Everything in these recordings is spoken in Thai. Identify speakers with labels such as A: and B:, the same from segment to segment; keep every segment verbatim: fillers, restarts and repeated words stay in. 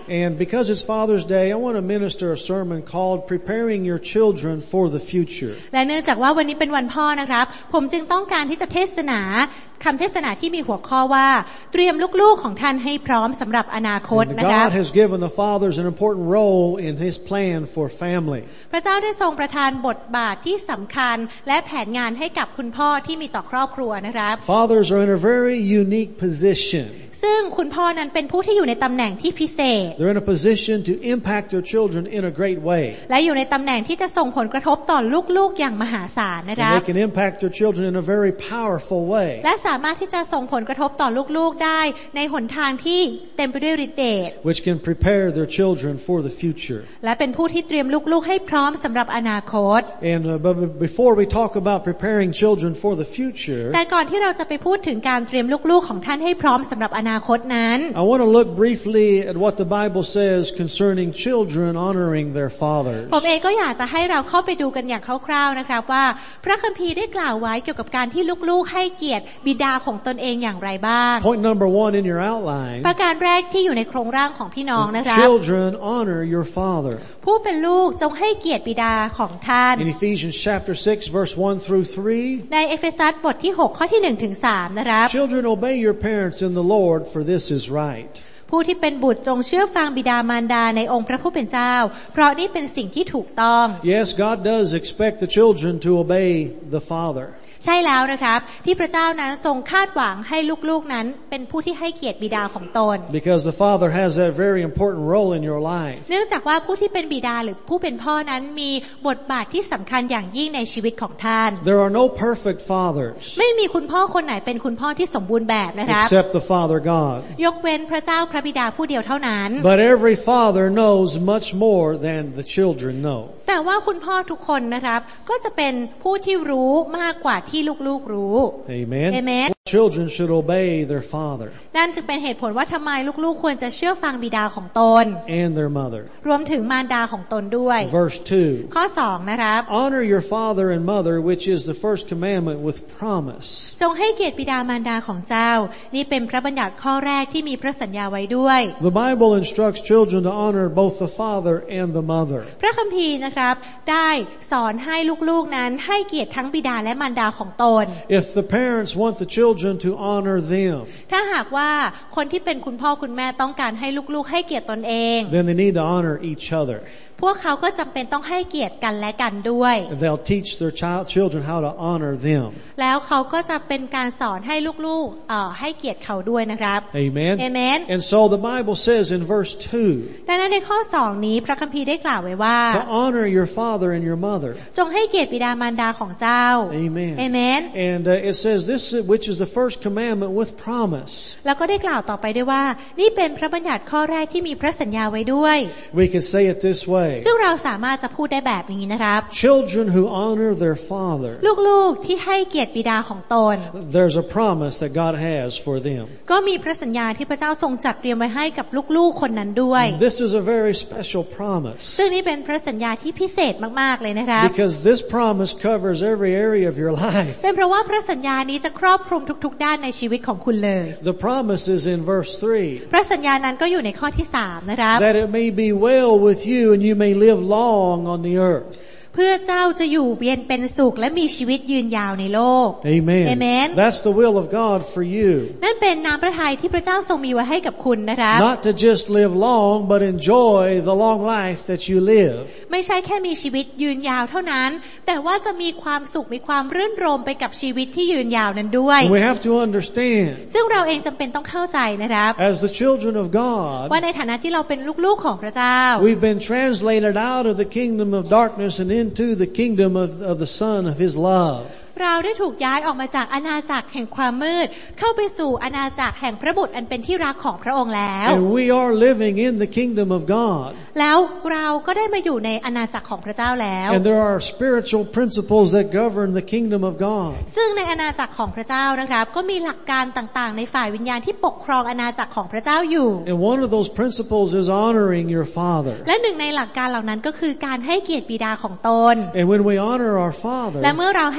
A: And because it's Father's Day, I want to minister a sermon called Preparing Your Children for the Future.
B: และเนื่องจากว่าวันนี้เป็นวันพ่อนะครับผมจึงต้องการที่จะเทศนาคำเทศนาที่มีหัวข้อว่าเตรียมลูกๆของท่านให้พร้อมสำหรับอนาคตนะครับ
A: God has given the fathers an important role in His plan for family.
B: พระเจ้าได้ทรงประทานบทบาทที่สำคัญและแผนงานให้กับคุณพ่อที่มีต่อครอบครัวนะครับ
A: Fathers are in a very unique position.
B: ซึ่งคุณพ่อนั้นเป็นผู้ที่อยู่ในตำแหน่งที่พิเศษ
A: They're in a position to impact their children in a great way.
B: และอยู่ในตำแหน่งที่จะส่งผลกระทบต่อลูกๆอย่างมหาศาลนะครับ
A: And they can impact their children in a very powerful way.
B: และสามารถที่จะส่งผลกระทบต่อลูกๆได้ในหนทางที่เต็มไปด้วยฤทธิ์เดช
A: Which can prepare their children for the future.
B: และเป็นผู้ที่เตรียมลูกๆให้พร้อมสำหรับอนาคต
A: And uh, but before we talk about preparing children for the future,
B: แต่ก่อนที่เราจะไปพูดถึงการเตรียมลูกๆของท่านให้พร้อมสำหรับอนาคตนั้น
A: I want to look briefly at what the Bible says concerning children honoring their fathers.
B: ผมเองก็อยากจะให้เราเข้าไปดูกันอย่างคร่าวๆนะครับว่าพระคัมภีร์ได้กล่าวไว้เกี่ยวกับการที่ลูกๆให้เกียรติบิดาของตนเองอย่างไรบ้าง
A: Point number one in your outline.
B: ประการแรกที่อยู่ในโครงร่างของพี่น้องนะครับ
A: Children honor your father.
B: ผู้เป็นลูกจงให้เกียรติบิดาของท่าน
A: In Ephesians chapter six verse one through three.
B: ในเอเฟซัสบทที่หกข้อที่หนึ่งถึงสามนะครับ
A: Children obey your parents in the Lord, for this is right.
B: ผู้ที่เป็นบุตรจงเชื่อฟังบิดามารดาในองค์พระผู้เป็นเจ้าเพราะนี่เป็นสิ่งที่ถูกต้อง
A: Yes, God does expect the children to obey the father.
B: ใช่แล้วนะครับที่พระเจ้านั้นทรงคาดหวังให้ลูกๆนั้นเป็นผู้ที่ให้เกียรติบิดาของตน
A: Because the father has that very important role in your life.
B: เนื่องจากว่าผู้ที่เป็นบิดาหรือผู้เป็นพ่อนั้นมีบทบาทที่สำคัญอย่างยิ่งในชีวิตของท่าน
A: There are no perfect fathers.
B: ไม่มีคุณพ่อคนไหนเป็นคุณพ่อที่สมบูรณ์แบบนะครับ
A: Except the Father God.
B: ยกเว้นพระเจ้าพระบิดาผู้เดียวเท่านั้น
A: But every father knows much more than the children know.
B: แต่ว่าคุณพ่อทุกคนนะครับก็จะเป็นผู้ที่รู้มากกว่าที่ลูกๆรู้
A: Amen.
B: Amen.
A: Children should obey their father.
B: นั่นจึงเป็นเหตุผลว่าทำไมลูกๆควรจะเชื่อฟังบิดาของตน
A: And their mother.
B: รวมถึงมารดาของตนด้วย
A: Verse two.
B: ข้อสองนะครับ
A: Honor your father and mother, which is the first commandment with promise.
B: จงให้เกียรติบิดามารดาของเจ้านี่เป็นพระบัญญัติข้อแรกที่มีพระสัญญาไว้ด้วย
A: The Bible instructs children to honor both the father and the mother.
B: พระคัมภีร์นะครับได้สอนให้ลูกๆนั้นให้เกียรติทั้งบิดาและมารดาของตน
A: If the parents want the children to honor them,
B: ถ้าหากว่าคนที่เป็นคุณพ่อคุณแม่ต้องการให้ลูกๆให้เกียรติตนเอง
A: then they need to honor each other.
B: พวกเขาก็จำเป็นต้องให้เกียรติกันและกันด้วย
A: And they'll teach their child children how to honor them.
B: แล้วเขาก็จะเป็นการสอนให้ลูกๆเอ่อให้เกียรติเขาด้วยนะครับ
A: Amen.
B: Amen.
A: And so the Bible says in verse two,
B: ดังนั้นในข้อสองนี้พระคัมภีร์ได้กล่าวไว้ว่า
A: to honor your father and your mother.
B: จงให้เกียรติบิดามารดาของเจ้า
A: Amen.
B: Amen.
A: And uh, it says this, which is the first commandment with promise.
B: แล้วก็ได้กล่าวต่อไปด้วยว่านี่เป็นพระบัญญัติข้อแรกที่มีพระสัญญาไว้ด้วย
A: We can say it this way.
B: ซึ่งเราสามารถจะพูดได้แบบนี้นะครับ
A: Children who honor their father,
B: ลูกๆที่ให้เกียรติบิดาของตน
A: there's a promise that God has for them.
B: ก็มีพระสัญญาที่พระเจ้าทรงจัดเตรียมไว้ให้กับลูกๆคนนั้นด้วย
A: This is a very special promise.
B: ซึ่งนี่เป็นพระสัญญาที่พิเศษมากๆเลยนะครับ
A: Because this promise covers every area of your life.
B: เป็นเพราะว่าพระสัญญานี้จะครอบคลุมทุกๆด้านในชีวิตของคุณเลย
A: The promise is in verse three.
B: พระสัญญานั้นก็อยู่ในข้อที่สามนะครับ
A: That it may be well with you and you may live long on the earth.
B: เพื่อเจ้าจะอยู่เย็นเป็นสุขและมีชีวิตยืนยาวในโลก
A: Amen.
B: Amen.
A: That's the will of God for you.
B: นั่นเป็นน้ำพระทัยที่พระเจ้าทรงมีไว้ให้กับคุณนะครับ
A: Not to just live long, but enjoy the long life that you live.
B: ไม่ใช่แค่มีชีวิตยืนยาวเท่านั้นแต่ว่าจะมีความสุขมีความรื่นรมไปกับชีวิตที่ยืนยาวนั้นด้วย
A: And we have to understand.
B: ซึ่งเราเองจำเป็นต้องเข้าใจนะครับ
A: As the children of God,
B: ว่าในฐานะที่เราเป็นลูกๆของพระเจ้า
A: we've been translated out of the kingdom of darkness and into the kingdom of, of the Son of His love.
B: เราได้ถูกย้ายออกมาจากอาณาจักรแห่งความมืดเข้าไปสู่อาณาจักรแห่งพระบุตรอันเป็นที่รักของพระองค์แล้ว
A: And we are living in the kingdom of God.
B: แล้วเราก็ได้มาอยู่ในอาณาจักรของพระเจ้าแล้ว
A: And there are spiritual principles that govern the kingdom of God.
B: ซึ่งในอาณาจักรของพระเจ้านะครับก็มีหลักการต่างๆในฝ่ายวิญญาณที่ปกครองอาณาจักรของพระเจ้าอยู่
A: And one of those principles is honoring your father.
B: และหนึ่งในหลักการเหล่านั้นก็คือการให้เกียรติบิดาของตน
A: And when we honor our father,
B: และเมื่อเราให้เกียรติบิ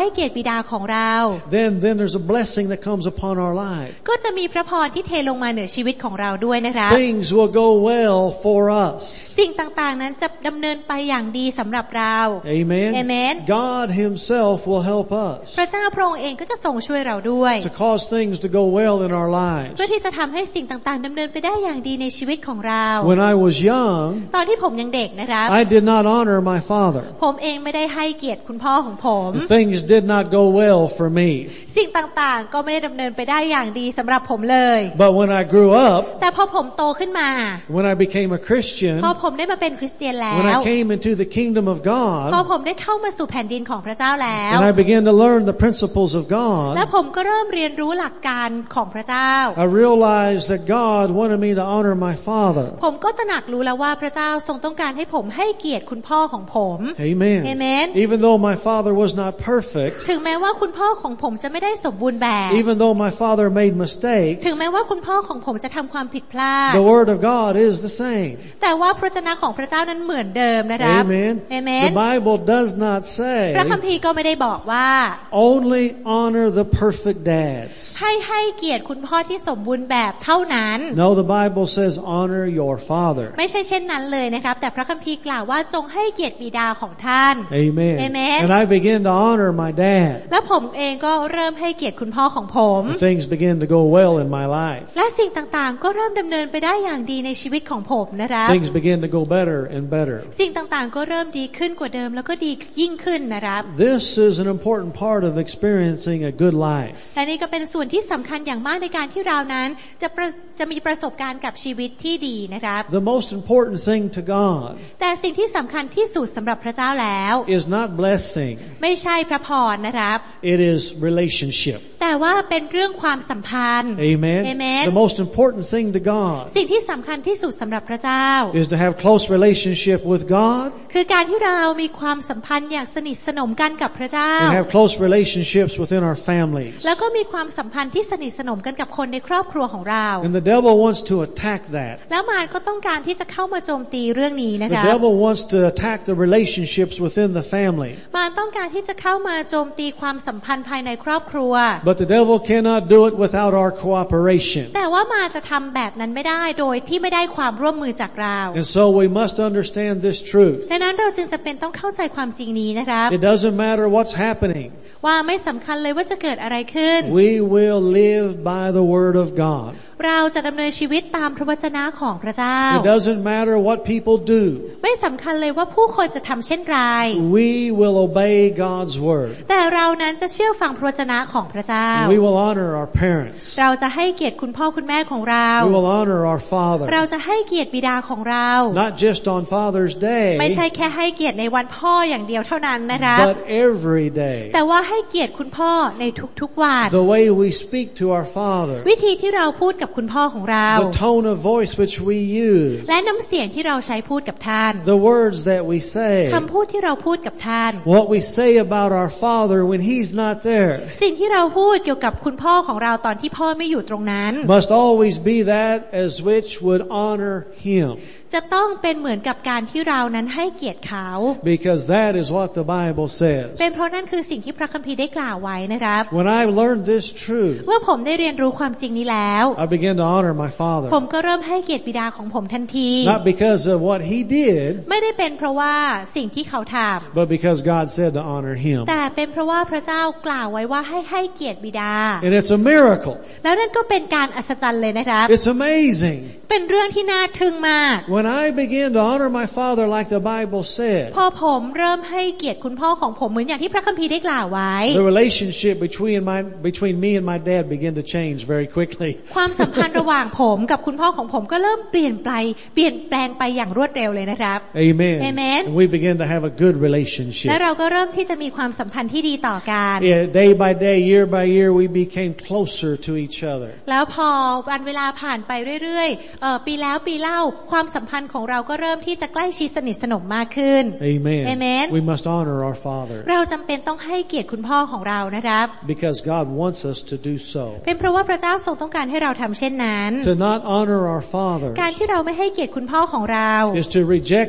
B: ดาของเรา
A: then then there's a blessing that comes upon our life.
B: ก็จะมีพระพรที่เทลงมาเหนือชีวิตของเราด้วยนะคะ
A: Things will go well for us.
B: สิ่งต่างๆนั้นจะดำเนินไปอย่างดีสำหรับเรา
A: Amen.
B: Amen.
A: God Himself will help us
B: พระเจ้าพระองค์เองก็จะทรงช่วยเราด้วย
A: to cause things to go well in our lives.
B: เพื่อที่จะทำให้สิ่งต่างๆดำเนินไปได้อย่างดีในชีวิตของเรา
A: When I was young,
B: ตอนที่ผมยังเด็กนะครับ
A: I did not honor my father.
B: ผมเองไม่ได้ให้เกียรติคุณพ่อของผม
A: Things did not go well for me.
B: สิ่งต่างๆก็ไม่ได้ดำเนินไปได้อย่างดีสำหรับผมเลย
A: But when I grew up,
B: แต่พอผมโตขึ้นมา
A: when I became a Christian,
B: พอผมได้มาเป็นคริสเตียนแล้
A: when
B: ว
A: I came into the kingdom of
B: พอ
A: God,
B: ผมได้เข้ามาสู่แผ่นดินของพระเจ้าแล้ว
A: and I began to learn the principles of
B: และ
A: God,
B: ผมก็เริ่มเรียนรู้หลักการของพระเจ้า
A: I realized that God wanted me to honor my father.
B: ผมก็ตระหนักรู้แล้วว่าพระเจ้าทรงต้องการให้ผมให้เกียรติคุณพ่อของผม
A: Amen.
B: Amen.
A: Even though my father was not perfect,
B: ถึงแม้ว่าคุณพ่อของผมจะไม่ได้สมบูรณ์แบบ
A: even though my father made mistakes,
B: ถึงแม้ว่าคุณพ่อของผมจะทำความผิดพลาด
A: the word of God is the same.
B: แต่ว่าพระวจนะของพระเจ้านั้นเหมือนเดิมนะครับ
A: Amen.
B: Amen.
A: The Bible does not
B: พระคัม
A: say
B: ภีร์ก็ไม่ได้บอกว่า
A: only honor the perfect dads.
B: ให้ให้เกียรติคุณพ่อที่สมบูรณ์แบบเท่านั้น
A: No, the Bible says honor your father.
B: ไม่ใช่เช่นนั้นเลยนะครับแต่พระคัมภีร์กล่าวว่าจงให้เกียรติบิดาของท่าน
A: Amen.
B: Amen.
A: And I began to honor my dad.
B: และผมเองก็เริ่มให้เกียรติคุณพ่อของผม
A: And things began to go well in my life.
B: และสิ่งต่างๆก็เริ่มดำเนินไปได้อย่างดีในชีวิตของผมนะครับ
A: Things began to go better and better.
B: สิ่งต่างๆก็เริ่มดีขึ้นกว่าเดิมแล้วก็ดียิ่งขึ้นนะครับ
A: This is an important part of experiencing a good life.
B: และนี่ก็เป็นส่วนที่สำคัญอย่างมากในการที่เรานั้นจะประจะมีประสบการณ์กับชีวิตที่ดีนะครับ
A: The most important thing to God
B: แต่สิ่งที่สำคัญที่สุดสำหรับพระเจ้าแล้ว
A: is not blessing.
B: ไม่ใช่พระพรนะครับ
A: It is relationship.
B: แต่ว่าเป็นเรื่องความสัมพันธ์
A: Amen.
B: Amen.
A: The most important thing to God
B: สิ่งที่สำคัญที่สุดสำหรับพระเจ้า
A: is to have close relationship with God
B: คือการที่เรามีความสัมพันธ์อย่างสนิทสนมกันกับพระเจ้า
A: and have close relationships within our families.
B: แล้วก็มีความสัมพันธ์ที่สนิทสนมกันกับคนในครอบครัวของเรา
A: And the devil wants to attack that.
B: แล้วมารก็ต้องการที่จะเข้ามาโจมตีเรื่องนี้นะ
A: The
B: คะ
A: devil wants to attack the relationships within the family.
B: มารต้องการที่จะเข้ามาโจมตีความสัมพันธ์ภายในครอบครัว
A: But the devil cannot do it without our cooperation.
B: แต่ว่ามารจะทำแบบนั้นไม่ได้โดยที่ไม่ได้ความร่วมมือจากเรา
A: And so we must understand this truth.
B: ดังนั้นเราจึงจะเป็นต้องเข้าใจความจริงนี้นะครับ
A: It doesn't matter what's happening.
B: ว่าไม่สำคัญเลยว่าจะเกิดอะไรขึ้น
A: We will live by the word of God.
B: เราจะดำเนินชีวิตตามพระวจนะของพระเจ้า
A: It doesn't matter what people do.
B: ไม่สำคัญเลยว่าผู้คนจะทำเช่นไร
A: We will obey God's word.
B: แต่เรานั้นจะเชื่อฟังพระวจนะของพระเจ้า
A: We will honor our parents.
B: เราจะให้เกียรติคุณพ่อคุณแม่ของเรา
A: We will honor our father.
B: เราจะให้เกียรติบิดาของเรา
A: Not just on Father's
B: ไม่ใช่
A: Day,
B: แค่ให้เกียรติในวันพ่ออย่างเดียวเท่านั้นนะครับ
A: but every day.
B: แต่ว่าให้เกียรติคุณพ่อในทุกๆวัน
A: The way we speak to our Father.
B: วิธีที่เราพูดกับคุณพ่อของเรา
A: The tone of voice which we use.
B: และน้ำเสียงที่เราใช้พูดกับท่าน
A: The words that we say.
B: คำพูดที่เราพูดกับท่าน
A: What we say about our Father when He's not there.
B: สิ่งที่เราพูดเกี่ยวกับคุณพ่อของเราตอนที่พ่อไม่อยู่ตรงนั้น
A: Must always be that as which would honor Him.
B: จะต้องเป็นเหมือนกับการที่เรานั้นให้เกียรติเขา
A: Because that is what the Bible says.
B: เป็นเพราะนั่นคือสิ่งที่พระคัมภีร์ได้กล่าวไว้นะครับ
A: When I learned this truth,
B: เมื่อผมได้เรียนรู้ความจริงนี้แล้ว
A: I began to honor my
B: ผม
A: father.
B: ก็เริ่มให้เกียรติบิดาของผมทันที
A: Not because of what he did,
B: ไม่ได้เป็นเพราะว่าสิ่งที่เขาท
A: but because God said to honor him.
B: ำแต่เป็นเพราะว่าพระเจ้ากล่าวไว้ว่าให้ให้เกียรติบิดา
A: And it's a miracle.
B: แล้วนั่นก็เป็นการอัศจรรย์เลยนะครับ
A: It's amazing.
B: เป็นเรื่องที่น่าทึ่งมาก
A: When I began to honor my father like the Bible said,
B: พอผมเริ่มให้เกียรติคุณพ่อของผมเหมือนอย่างที่พระคัมภีร์ได้กล่าวไว้
A: the relationship between my, between me and my dad began to change very quickly.
B: ความสัมพันธ์ระหว่างผมกับคุณพ่อของผมก็เริ่มเปลี่ยนไปเปลี่ยนแปลงไปอย่างรวดเร็วเลยนะครับ
A: Amen.
B: Amen.
A: And we began to have a good relationship.
B: และเราก็เริ่มที่จะมีความสัมพันธ์ที่ดีต่อกัน
A: Yeah, day by day, year by year, we became closer to each other.
B: แล้วพอวันเวลาผ่านไปเรื่อยๆเอ่อปีแล้วปีเล่าความสัมพันธ์ของเราก็เริ่มที่จะใกล้ชิดสนิทสนมมากขึ้น
A: Amen.
B: Amen.
A: We must honor our father
B: เราจำเป็นต้องให้เกียรติคุณพ่อของเรานะครับ
A: because God wants us to do so.
B: เป็นเพราะว่าพระเจ้าทรงต้องการให้เราทำเช่นนั้น
A: To not honor our father
B: การที่เราไม่ให้เกียรติคุณพ่อของเรา
A: is to reject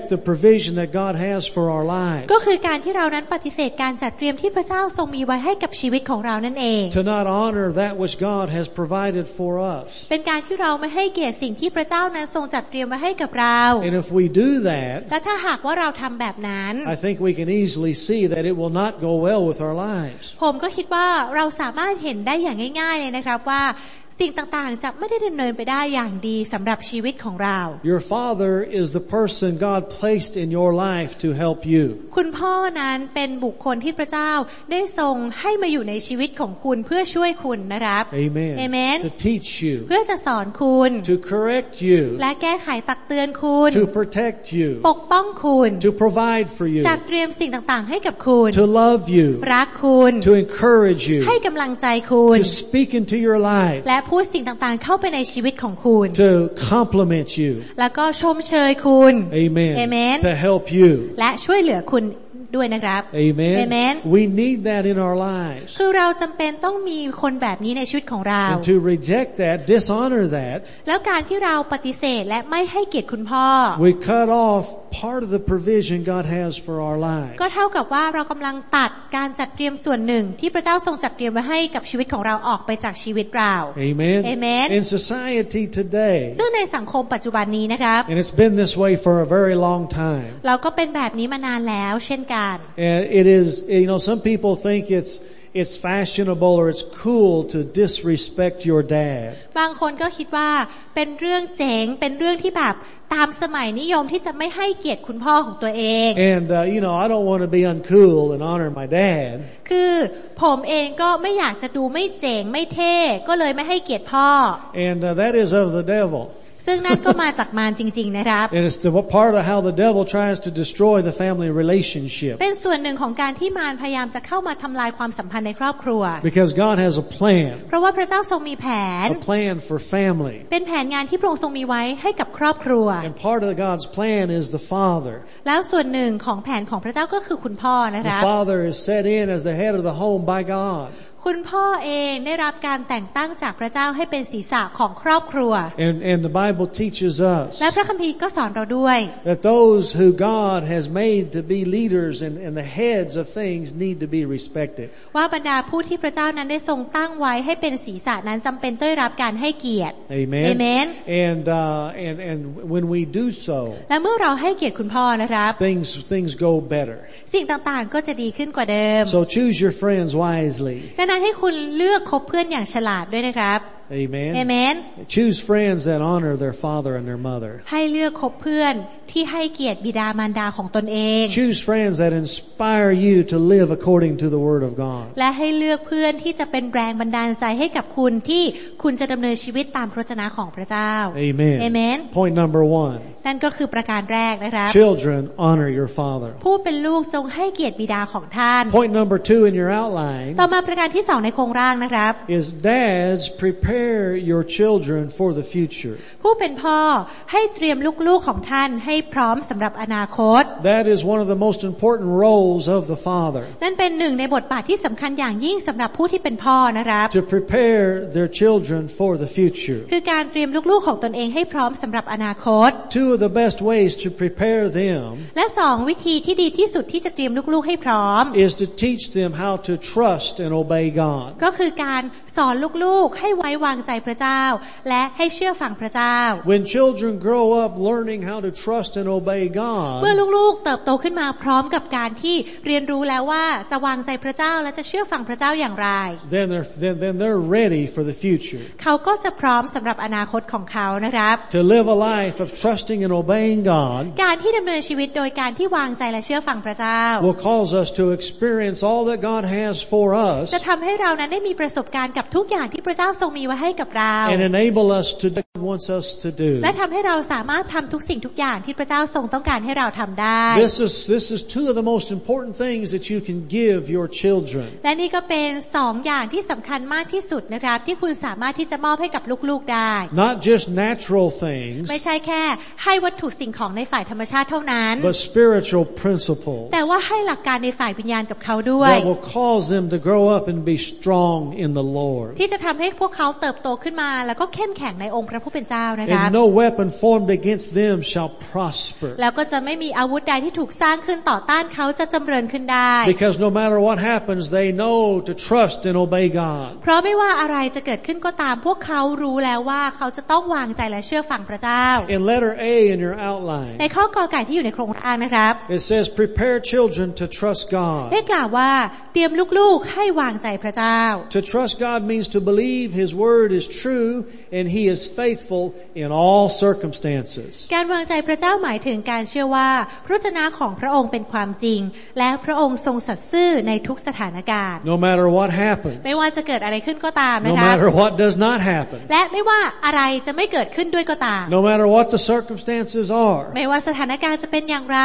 A: the provision that God has for our lives.
B: ก็คือการที่เรานั้นปฏิเสธการจัดเตรียมที่พระเจ้าทรงมีไว้ให้กับชีวิตของเรานั่นเอง
A: To not honor that which God has provided for us.
B: เป็นการที่เราไม่ให้เกียรติสิ่งที่พระเจ้านั้นทรงจัดเตรียมไว้ให้กับเรา
A: And if we do that,
B: และถ้าหากว่าเราทำแบบนั้น
A: I think we can easily see that it will not go well with our lives.
B: ผมก็คิดว่าเราสามารถเห็นได้อย่างง่ายๆเลยนะครับว่าสิ่งต่างๆจะไม่ได้ดำเนินไปได้อย่างดีสำหรับชีวิตของเรา
A: Your father is the person God placed in your life to help you.
B: คุณพ่อนั้นเป็นบุคคลที่พระเจ้าได้ทรงให้มาอยู่ในชีวิตของคุณเพื่อช่วยคุณนะครับ
A: Amen.
B: Amen.
A: To teach you.
B: เพื่อจะสอนคุณ
A: To correct you.
B: และแก้ไขตักเตือนคุณ
A: To protect you.
B: ปกป้องคุณ
A: To provide for you.
B: จัดเตรียมสิ่งต่างๆให้กับคุณ
A: To love you.
B: รักคุณ
A: To encourage you.
B: ให้กำลังใจคุณ
A: To speak into your life.
B: และพูดสิ่งต่างๆเข้าไปในชีวิตของคุณ
A: To compliment you.
B: แล้วก็ชมเชยคุณ
A: Amen.
B: Amen.
A: To help you.
B: และช่วยเหลือคุณด้วยนะครับ
A: Amen.
B: Amen.
A: We need that in our lives.
B: คือเราจำเป็นต้องมีคนแบบนี้ในชีวิตของเรา
A: And to reject that, dishonor that,
B: แล้วการที่เราปฏิเสธและไม่ให้เกียรติคุณพ่อ
A: we cut off part of the provision God has for our lives.
B: ก็เท่ากับว่าเรากำลังตัดการจัดเตรียมส่วนหนึ่งที่พระเจ้าทรงจัดเตรียมไว้ให้กับชีวิตของเราออกไปจากชีวิตเรา
A: Amen.
B: Amen.
A: In society today,
B: ซึ่งในสังคมปัจจุบันนี้นะครับ
A: and it's been this way for a very long time.
B: เราก็เป็นแบบนี้มานานแล้วเช่นกัน
A: And it is, you know, some people think it's it's fashionable or it's cool to disrespect your dad.
B: บางคนก็คิดว่าเป็นเรื่องเจ๋งเป็นเรื่องที่แบบตามสมัยนิยมที่จะไม่ให้เกียรติคุณพ่อของตัวเอง
A: And uh, you know, I don't want to be uncool and honor my dad.
B: คือผมเองก็ไม่อยากจะดูไม่เจ๋งไม่เท่ก็เลยไม่ให้เกียรติพ่อ
A: And uh, that is of the devil.
B: ซึ่งนั่นก็มาจากมารจริงๆนะครับ
A: And it's the part of how the devil tries to destroy the family relationship.
B: เป็นส่วนหนึ่งของการที่มารพยายามจะเข้ามาทำลายความสัมพันธ์ในครอบครัว
A: Because God has a plan.
B: เพราะว่าพระเจ้าทรงมีแผน
A: A plan for family.
B: เป็นแผนงานที่พระองค์ทรงมีไว้ให้กับครอบครัว
A: And part of God's plan is the father.
B: แล้วส่วนหนึ่งของแผนของพระเจ้าก็คือคุณพ่อนะค
A: The
B: รับ
A: father is set in as the head of the home by God.
B: คุณพ่อเองได้รับการแต่งตั้งจากพระเจ้าให้เป็นศีรษะของครอบครัว
A: And, and the Bible teaches us
B: และพระคัมภีร์ก็สอนเราด้วย
A: that those who God has made to be leaders and, and the heads of things need to be respected.
B: ว่าบรรดาผู้ที่พระเจ้านั้นได้ทรงตั้งไว้ให้เป็นศีรษะนั้นจำเป็นต้องได้รับการให้เกียรติ
A: Amen.
B: Amen.
A: And, uh, and, and when we do so,
B: และเมื่อเราให้เกียรติคุณพ่อนะครับ
A: things, things go better.
B: สิ่งต่างๆก็จะดีขึ้นกว่าเดิม
A: So choose your friends wisely.
B: ดังนั้นให้คุณเลือกคบเพื่อนอย่างฉลาดด้วยนะครับ
A: Amen.
B: Amen.
A: Choose friends that honor their father and their mother.
B: ให้เลือกคบเพื่อนที่ให้เกียรติบิดามารดาของตนเอง
A: Choose friends that inspire you to live according to the Word of God.
B: และให้เลือกเพื่อนที่จะเป็นแรงบันดาลใจให้กับคุณที่คุณจะดำเนินชีวิตตามพระวจนะของพระเจ้า
A: Amen.
B: Amen.
A: Point number one.
B: นั่นก็คือประการแรกนะครับ
A: Children, honor your father.
B: ผู้เป็นลูกจงให้เกียรติบิดาของท่าน
A: Point number two in your outline
B: ต่อมาประการที่สองในโครงร่างนะครับ
A: is dads prepare your children for the future.
B: ผู้เป็นพ่อให้เตรียมลูกๆของท่านให้พร้อมสำหรับอนาคต
A: That is one of the most important roles of the father.
B: นั่นเป็นหนึ่งในบทบาทที่สำคัญอย่างยิ่งสำหรับผู้ที่เป็นพ่อนะครับ
A: To prepare their children for the future.
B: คือการเตรียมลูกๆของตนเองให้พร้อมสำหรับอนาคต
A: Two of the best ways to prepare them
B: และสองวิธีที่ดีที่สุดที่จะเตรียมลูกๆให้พร้อม
A: is to teach them how to trust and obey God.
B: ก็คือการสอนลูกๆให้ไว้วางใจพระเจ้าและให้เชื่อฟังพระเจ้า
A: When children grow up learning how to trust and obey
B: เมื่อ
A: God,
B: ลูกๆเติบโตขึ้นมาพร้อมกับการที่เรียนรู้แล้วว่าจะวางใจพระเจ้าและจะเชื่อฟังพระเจ้าอย่างไร
A: then they're then, then they're ready for the future.
B: เขาก็จะพร้อมสำหรับอนาคตของเขานะครับ
A: To live a life of trusting and obeying God
B: การที่ดำเนินชีวิตโดยการที่วางใจและเชื่อฟังพระเจ้า
A: will cause us to experience all that God has for us
B: จะทำให้เรานั้นได้มีประสบการณ์กับทุกอย่างที่พระเจ้าทรงมีไว้ให้กับเรา
A: and enable us to do what He wants us to do.
B: และทำให้เราสามารถทำทุกสิ่งทุกอย่างที่พระเจ้าทรงต้องการให้เราทำได้
A: This is this is two of the most important things that you can give your children.
B: และนี่ก็เป็นสองอย่างที่สำคัญมากที่สุดนะครับที่คุณสามารถที่จะมอบให้กับลูกๆได้
A: Not just natural things,
B: ไม่ใช่แค่ให้วัตถุสิ่งของในฝ่ายธรรมชาติเท่านั้น
A: but spiritual principles
B: แต่ว่าให้หลักการในฝ่ายวิญญาณกับเขาด้วย
A: that will cause them to grow up and be strong in the Lord.
B: ที่จะทำให้พวกเขาเติบโตขึ้นมาแล้วก็เข้มแข็งในองค์พระผู้เป็นเจ้านะครับ
A: And no weapon formed against them shall prosper.
B: แล้วก็จะไม่มีอาวุธใดที่ถูกสร้างขึ้นต่อต้านเขาจะจำเริญขึ้นได้
A: Because no matter what happens, they know to trust and obey God.
B: เพราะไม่ว่าอะไรจะเกิดขึ้นก็ตามพวกเขารู้แล้วว่าเขาจะต้องวางใจและเชื่อฟังพระเจ้า
A: In letter A in your outline,
B: ในข้อกอไก่ที่อยู่ในโครงร่างนะครับ
A: it says, prepare children to trust
B: ได้
A: God.
B: กล่าวว่าเตรียมลูกๆให้วางใจพระเจ้า
A: To trust God means to believe His word is true and He is faithful in all circumstances.
B: การวางใจพระเจ้าหมายถึงการเชื่อว่าพระวจนะของพระองค์เป็นความจริงและพระองค์ทรงสัตย์ซื่อในทุกสถานการณ์
A: No matter what happens,
B: ไม่ว่าจะเกิดอะไรขึ้นก็ตามนะ
A: no
B: คะ
A: matter what does not happen,
B: และไม่ว่าอะไรจะไม่เกิดขึ้นด้วยก็ตาม
A: no matter what the circumstances are,
B: ไม่ว่าสถานการณ์จะเป็นอย่างไร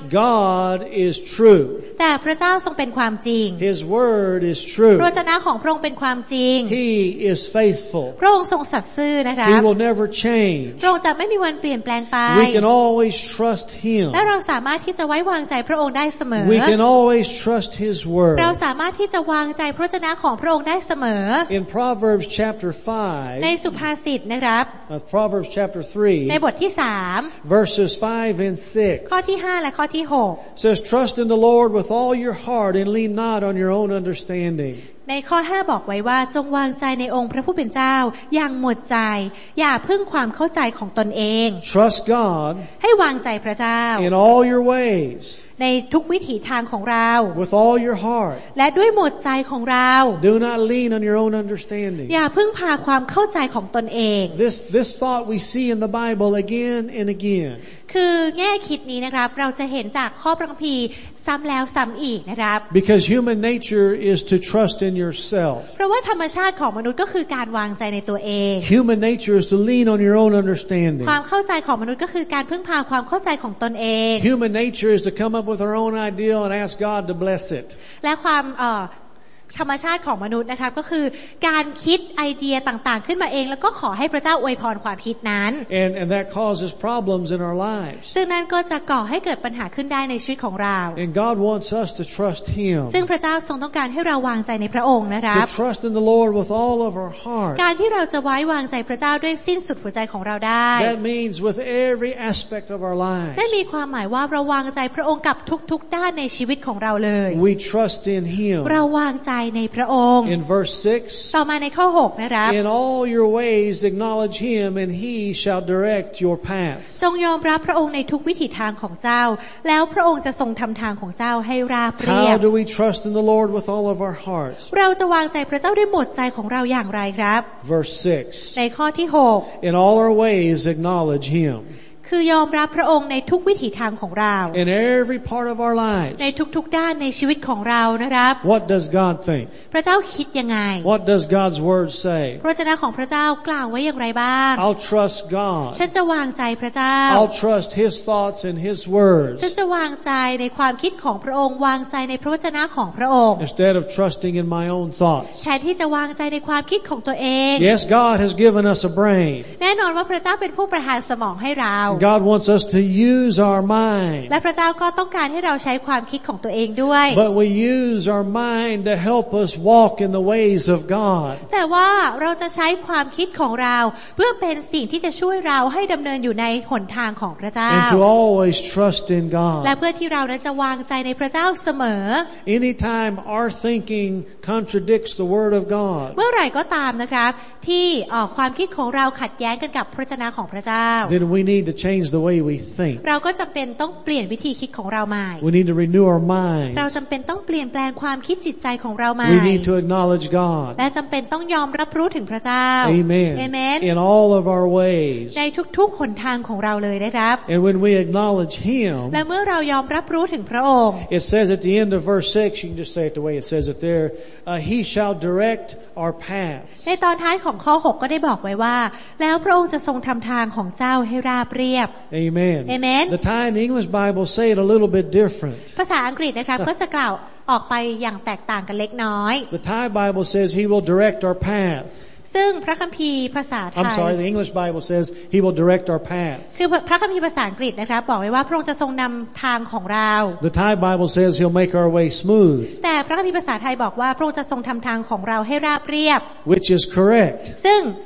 A: God is true.
B: แต่พระเจ้าทรงเป็นความจริง
A: His word is
B: พ
A: true.
B: ระวจนะของพระองค์เป็นความจริง
A: He is faithful.
B: พระองค์ทรงสัตย์ซื่อนะคะ
A: He will never change.
B: พระองค์จะไม่มีวันเปลี่ยนแปลงไป
A: We can always trust Him.
B: และเราสามารถที่จะไว้วางใจพระองค์ได้เสมอ
A: We can always trust His word.
B: เราสามารถที่จะวางใจพระวจนะของพระองค์ได้เสมอ
A: In Proverbs chapter
B: ใน
A: five,
B: สุภาษิตนะครับ
A: uh, Proverbs chapter three,
B: ในบทที่สาม
A: verses five and six,
B: ข้อที่ห้าและข้อที่หก
A: says, trust in the Lord with all your heart and lean not on your own understanding.
B: ในข้อห้าบอกไว้ว่าจงวางใจในองค์พระผู้เป็นเจ้าอย่างหมดใจอย่าพึ่งความเข้าใจของตนเอง
A: Trust God
B: ให้วางใจพระเจ้า
A: in all your ways
B: ในทุกวิถีทางของเรา
A: with all your heart.
B: และด้วยหมดใจของเรา
A: Do not lean on your own understanding.
B: อย่าพึ่งพาความเข้าใจของตนเอง
A: This, this thought we see in the Bible again and again.
B: คือแง่คิดนี้นะครับเราจะเห็นจากข้อพระคัมภีร์ซ้ำแล้วซ้ำอีกนะครับ
A: Because human nature is to trust in yourself.
B: เพราะว่าธรรมชาติของมนุษย์ก็คือการวางใจในตัวเอง
A: Human nature is to lean on your own understanding.
B: ความเข้าใจของมนุษย์ก็คือการพึ่งพาความเข้าใจของตนเอง
A: Human nature is to come up with our own idea and ask God to bless it.
B: และความเอ่อธรรมชาติของมนุษย์นะครับก็คือการคิดไอเดียต่างๆขึ้นมาเองแล้วก็ขอให้พระเจ้าอวยพรความคิดนั้น
A: And, and that causes problems in our lives.
B: ซึ่งนั่นก็จะก่อให้เกิดปัญหาขึ้นได้ในชีวิตของเรา
A: And God wants us to trust Him.
B: ซึ่งพระเจ้าทรงต้องการให้เราวางใจในพระองค์นะครับ
A: To trust in the Lord with all of our heart.
B: การที่เราจะไว้วางใจพระเจ้าด้วยสิ้นสุดหัวใจของเราได้
A: That means with every aspect of our
B: นั่น
A: lives.
B: มีความหมายว่าเราวางใจพระองค์กับทุกๆด้านในชีวิตของเราเลย
A: We trust in Him.
B: เราวางใจในพระองค์
A: In verse six,
B: ต่อมาในข้อหกนะครับ
A: in all your ways acknowledge Him and He shall direct your paths.
B: จงยอมรับพระองค์ในทุกวิถีทางของเจ้าแล้วพระองค์จะทรงทำทางของเจ้าให้ราบเรีย
A: How
B: บ
A: do we trust in the Lord with all of our hearts?
B: เราจะวางใจพระเจ้าด้วยหมดใจของเราอย่างไรครับ
A: Verse six,
B: ในข้อที่หก
A: in all our ways acknowledge Him.
B: คือยอมรับพระองค์ในทุกวิถีทางของเรา
A: In every part of our
B: ใน
A: lives.
B: ทุกๆด้านในชีวิตของเรานะครับ
A: What does God think?
B: พระเจ้าคิดยังไง
A: What does God's word say?
B: พระวจนะของพระเจ้ากล่าวไว้อย่างไรบ้าง
A: I'll trust God.
B: ฉันจะวางใจพระเจ้า
A: I'll trust His thoughts and His words
B: ฉันจะวางใจในความคิดของพระองค์วางใจในพระวจนะของพระองค์
A: instead of trusting in my own thoughts.
B: แทนที่จะวางใจในความคิดของตัวเอง
A: Yes, God has given us a brain.
B: แน่นอนว่าพระเจ้าเป็นผู้ประทานสมองให้เรา
A: God wants us to use our mind.
B: และพระเจ้าก็ต้องการให้เราใช้ความคิดของตัวเองด้วย
A: But we use our mind to help us walk in the ways of God.
B: แต่ว่าเราจะใช้ความคิดของเราเพื่อเป็นสิ่งที่จะช่วยเราให้ดำเนินอยู่ในหนทางของพระเจ้า
A: And to always trust in
B: และ
A: God.
B: เพื่อที่เรานั้นจะวางใจในพระเจ้าเสมอ
A: Anytime our thinking contradicts the Word of God,
B: เมื่อไหร่ก็ตามนะครับที่เอ่อความคิดของเราขัดแย้งกันกับพระวจนะของพระเจ้า
A: then we need to change the way we think.
B: เราก็จำเป็นต้องเปลี่ยนวิธีคิดของเราใหม่
A: We need to renew our
B: เรา
A: minds.
B: จำเป็นต้องเปลี่ยนแปลงความคิดจิตใจของเราใหม่
A: We need to acknowledge God.
B: และจำเป็นต้องยอมรับรู้ถึงพระเจ้า
A: Amen.
B: เอเมน
A: In all of our ways.
B: ในทุกๆหนทางของเราเลยนะครับ
A: And when we acknowledge Him,
B: และเมื่อเรายอมรับรู้ถึงพระองค์
A: it says at the end of verse six, you can just say it the way it says it there, uh, He shall direct our paths.
B: ในตอนท้ายของข้อหกก็ได้บอกไว้ว่าแล้วพระองค์จะทรงทำทางของเจ้าให้ราบเรียบ
A: Amen.
B: Amen.
A: The Thai and the English Bible say it a little bit different.
B: ภาษาอังกฤษนะครับ ก็จะกล่าวออกไปอย่างแตกต่างกันเล็กน้อย
A: The Thai Bible says He will direct our paths.
B: ซึ่งพระคัมภีร์ภาษาไท
A: I'm
B: ย
A: sorry, the English Bible says He will direct our paths.
B: คือพระคัมภีร์ภาษาอังกฤษนะครับบอกไว้ว่าพระองค์จะทรงนำทางของเรา
A: The Thai Bible says He'll make our way smooth,
B: แต่พระคัมภีร์ภาษาไทยบอกว่าพระองค์จะทรงทำทางของเราให้ราบเรียบ
A: which is correct.
B: ซึ่ง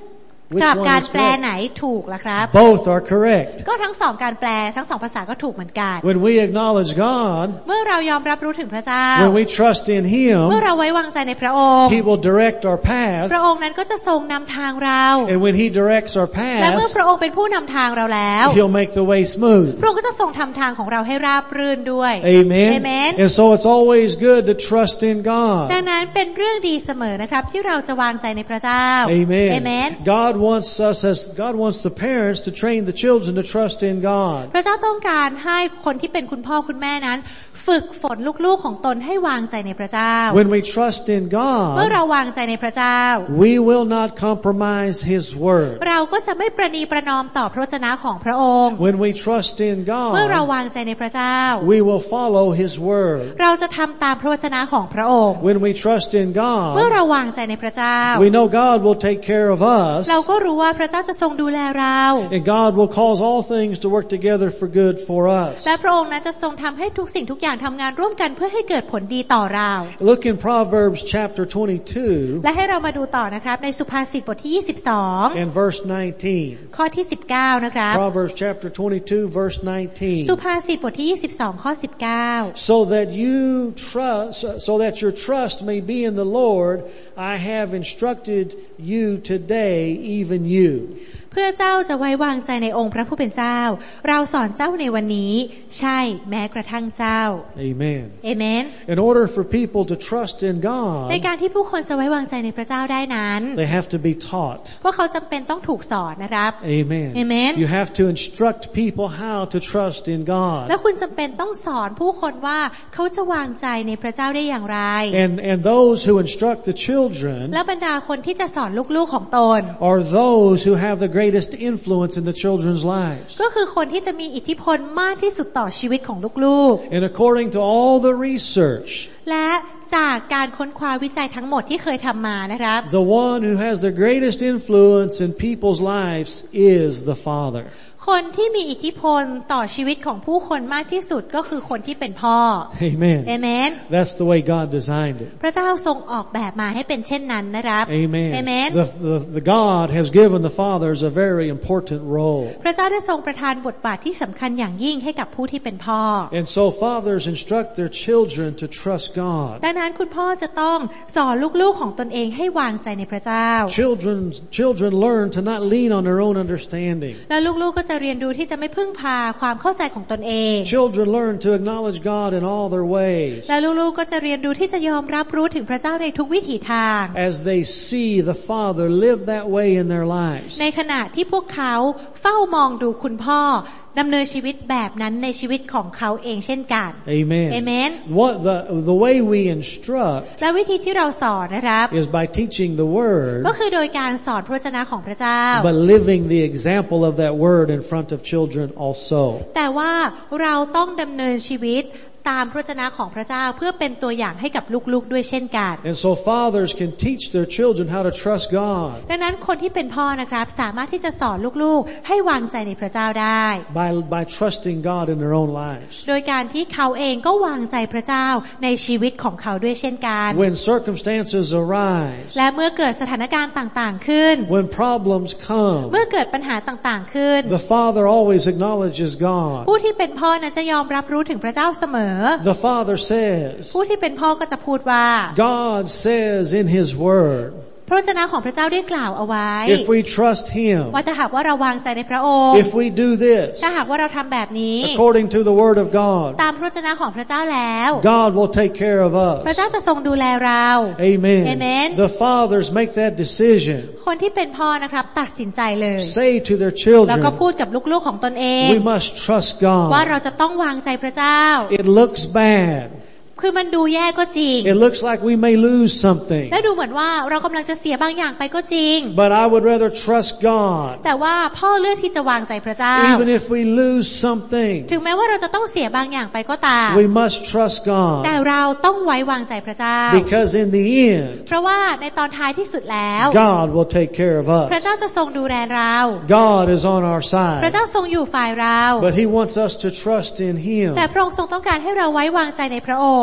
A: Which
B: สำหรับ
A: one
B: การ
A: is
B: แปล
A: correct?
B: ไหนถูกล่ะครับ
A: Both are correct.
B: ก็ทั้งสองการแปลทั้งสองภาษาก็ถูกเหมือนกัน
A: When we acknowledge God,
B: เมื่อเรายอมรับรู้ถึงพระเจ้า
A: when we trust in Him,
B: เมื่อเราไว้วางใจในพระองค์
A: He will direct our path.
B: พระองค์นั้นก็จะทรงนำทางเรา
A: And when He directs our
B: และเมื่อ
A: path,
B: พระองค์เป็นผู้นำทางเราแล้ว
A: He'll make the way smooth.
B: พระองค์ก็จะทรงทำทางของเราให้ราบรื่นด้วย
A: Amen.
B: Amen.
A: And so it's always good to trust in
B: ดัง
A: God.
B: นั้นเป็นเรื่องดีเสมอนะครับที่เราจะวางใจในพระเจ้า
A: Amen.
B: Amen.
A: God wants us as God wants the parents to train the children to trust in God.
B: พระเจ้าต้องการให้คนที่เป็นคุณพ่อคุณแม่นั้นฝึกฝนลูกๆของตนให้วางใจในพระเจ้า
A: When we trust in
B: เมื่อ
A: God,
B: เราวางใจในพระเจ้า
A: we will not compromise His word.
B: เราก็จะไม่ประนีประนอมต่อพระวจนะของพระองค์
A: When we trust in
B: เมื่อเรา
A: God,
B: วางใจในพระเจ้า
A: we will follow His word.
B: เราจะทำตามพระวจนะของพระองค์
A: When we trust in
B: เมื่อ
A: God,
B: เราวางใจในพระเจ้า
A: we know God will take care of us,
B: เราก็รู้ว่าพระเจ้าจะทรงดูแลเรา
A: and God will cause all things to work together for good for us.
B: และพระองค์นั้นจะทรงทำให้ทุกสิ่งทุกอย่างทำงานร่วมกันเพื่อให้เกิดผลดีต่อเรา
A: Look in Proverbs chapter twenty-two
B: และให้เรามาดูต่อนะครับในสุภาษิตบทที่ยี่สิบสอง
A: and verse nineteen.
B: ข้อที่สิบเก้านะครับ
A: Proverbs chapter twenty-two verse nineteen.
B: สุภาษิตบทที่ยี่สิบสองข้อสิบเก้า
A: So that you trust, so that your trust may be in the Lord, I have instructed you today, even you.
B: เพื่อเจ้าจะไว้วางใจในองค์พระผู้เป็นเจ้าเราสอนเจ้าในวันนี้ใช่แม้กระทั่งเจ้า
A: Amen.
B: เอเมน
A: In order for people to trust in
B: ใน
A: God,
B: การที่ผู้คนจะไว้วางใจในพระเจ้าได้นั้น
A: they have to be taught.
B: พวกเขาจำเป็นต้องถูกสอนนะครับ
A: Amen.
B: Amen.
A: You have to instruct people how to trust in
B: และ
A: God.
B: คุณจำเป็นต้องสอนผู้คนว่าเขาจะวางใจในพระเจ้าได้อย่างไร
A: And, and those who instruct the children
B: และบรรดาคนที่จะสอนลูกๆของตน
A: are those who have the greatest influence in the children's lives.
B: ก็คือคนที่จะมีอิทธิพลมากที่สุดต่อชีวิตของลูก
A: And according to all the research,
B: ๆ และจากการค้นคว้าวิจัยทั้งหมดที่เคยทำมานะครับ
A: the one who has the greatest influence in people's lives is the Father.
B: คนที่มีอิทธิพลต่อชีวิตของผู้คนมากที่สุดก็คือคนที่เป็นพ่อ
A: Amen.
B: เอเมน
A: That's the way God designed it.
B: พระเจ้าทรงออกแบบมาให้เป็นเช่นนั้นนะครับ
A: Amen.
B: เอเมน
A: The, the, the God has given the fathers a very important role.
B: พระเจ้าได้ทรงประทานบทบาทที่สำคัญอย่างยิ่งให้กับผู้ที่เป็นพ่อ
A: And so fathers instruct their children to trust God.
B: ดังนั้นคุณพ่อจะต้องสอนลูกๆของตนเองให้วางใจในพระเจ้า
A: Children, children learn to not lean on their own understanding.
B: แล้วลูกๆก็จะเรียนรู้ที่จะไม่พึ่งพาความเข้าใจของตนเอง
A: Children learn to acknowledge God in all their ways.
B: และลูกๆก็จะเรียนรู้ที่จะยอมรับรู้ถึงพระเจ้าในทุกวิถีทาง
A: As they see the Father live that way in their lives.
B: ในขณะที่พวกเขาเฝ้ามองดูคุณพ่อดำเนินชีวิตแบบนั้นในชีวิตของเขาเองเช่นกัน
A: Amen.
B: Amen.
A: What the the way we instruct
B: และวิธีที่เราสอนนะครับ
A: is by teaching the word,
B: ก็คือโดยการสอนพระวจนะของพระเจ้า
A: but living the example of that word in front of children also.
B: แต่ว่าเราต้องดำเนินชีวิตตามพระวจนะของพระเจ้าเพื่อเป็นตัวอย่างให้กับลูกๆด้วยเช่นกัน
A: And so fathers can teach their children how to trust God
B: ดังนั้นคนที่เป็นพ่อนะครับสามารถที่จะสอนลูกๆให้วางใจในพระเจ้าได้
A: by by trusting God in their own lives.
B: โดยการที่เขาเองก็วางใจพระเจ้าในชีวิตของเขาด้วยเช่นกัน
A: When circumstances arise,
B: และเมื่อเกิดสถานการณ์ต่างๆขึ้น
A: when problems come,
B: เมื่อเกิดปัญหาต่างๆขึ้น
A: the father always acknowledges God.
B: ผู้ที่เป็นพ่อนั้นจะยอมรับรู้ถึงพระเจ้าเสมอ
A: The father says,
B: ผู้ที่เป็นพ่อก็จะพูดว่า
A: God says in His word,
B: พระวจนะของพระเจ้าได้กล่าวเอาไว้
A: if we trust Him,
B: ว่าถ้าหากว่าเราวางใจในพระองค์
A: if we do this,
B: ถ้าหากว่าเราทำแบบนี้
A: according to the word of God,
B: ตามพระวจนะของพระเจ้าแล้ว
A: God will take care of
B: พระ
A: us.
B: เจ้าจะทรงดูแลเรา
A: Amen.
B: Amen.
A: The fathers make that decision.
B: คนที่เป็นพ่อนะครับตัดสินใจเลย
A: Say to their
B: แล้วก็
A: children,
B: พูดกับลูกๆของตนเอง
A: we must trust
B: ว่า
A: God.
B: เราจะต้องวางใจพระเจ้า
A: It looks bad.
B: คือมันดูแย่ก็จริง
A: It looks like we may lose something.
B: และดูเหมือนว่าเรากำลังจะเสียบางอย่างไปก็จริง
A: But I would rather trust God.
B: แต่ว่าพ่อเลือกที่จะวางใจพระเจ้า
A: Even if we lose something,
B: ถึงแม้ว่าเราจะต้องเสียบางอย่างไปก็ตาม
A: we must trust
B: แต่
A: God.
B: เราต้องไว้วางใจพระเจ้า
A: Because in the end,
B: เพราะว่าในตอนท้ายที่สุดแล้ว
A: God will take care of
B: พระ
A: us.
B: เจ้าจะทรงดูแลเรา
A: God is on our
B: พระ
A: side.
B: เจ้าทรงอยู่ฝ่ายเรา
A: But He wants us to trust in Him.
B: แต่พระองค์ทรงต้องการให้เราไว้วางใจในพระอ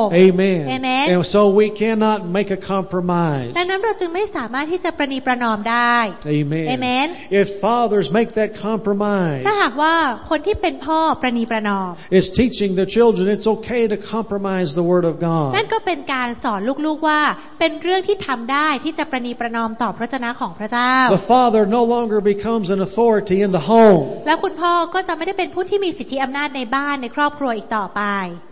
B: ค์
A: Amen.
B: Amen.
A: And so we cannot make a compromise.
B: ดังนั้นเราจึงไม่สามารถที่จะประนีประนอมได้
A: Amen.
B: Amen.
A: If fathers make that compromise,
B: ถ้าหากว่าคนที่เป็นพ่อประนีประนอม
A: it's teaching their children it's okay to compromise the word of God.
B: นั่นก็เป็นการสอนลูกๆว่าเป็นเรื่องที่ทำได้ที่จะประนีประนอมต่อพระวจนะของพระเจ้า
A: The father no longer becomes an authority in the home.
B: แล้วคุณพ่อก็จะไม่ได้เป็นผู้ที่มีสิทธิอำนาจในบ้านในครอบครัวอีกต่อไป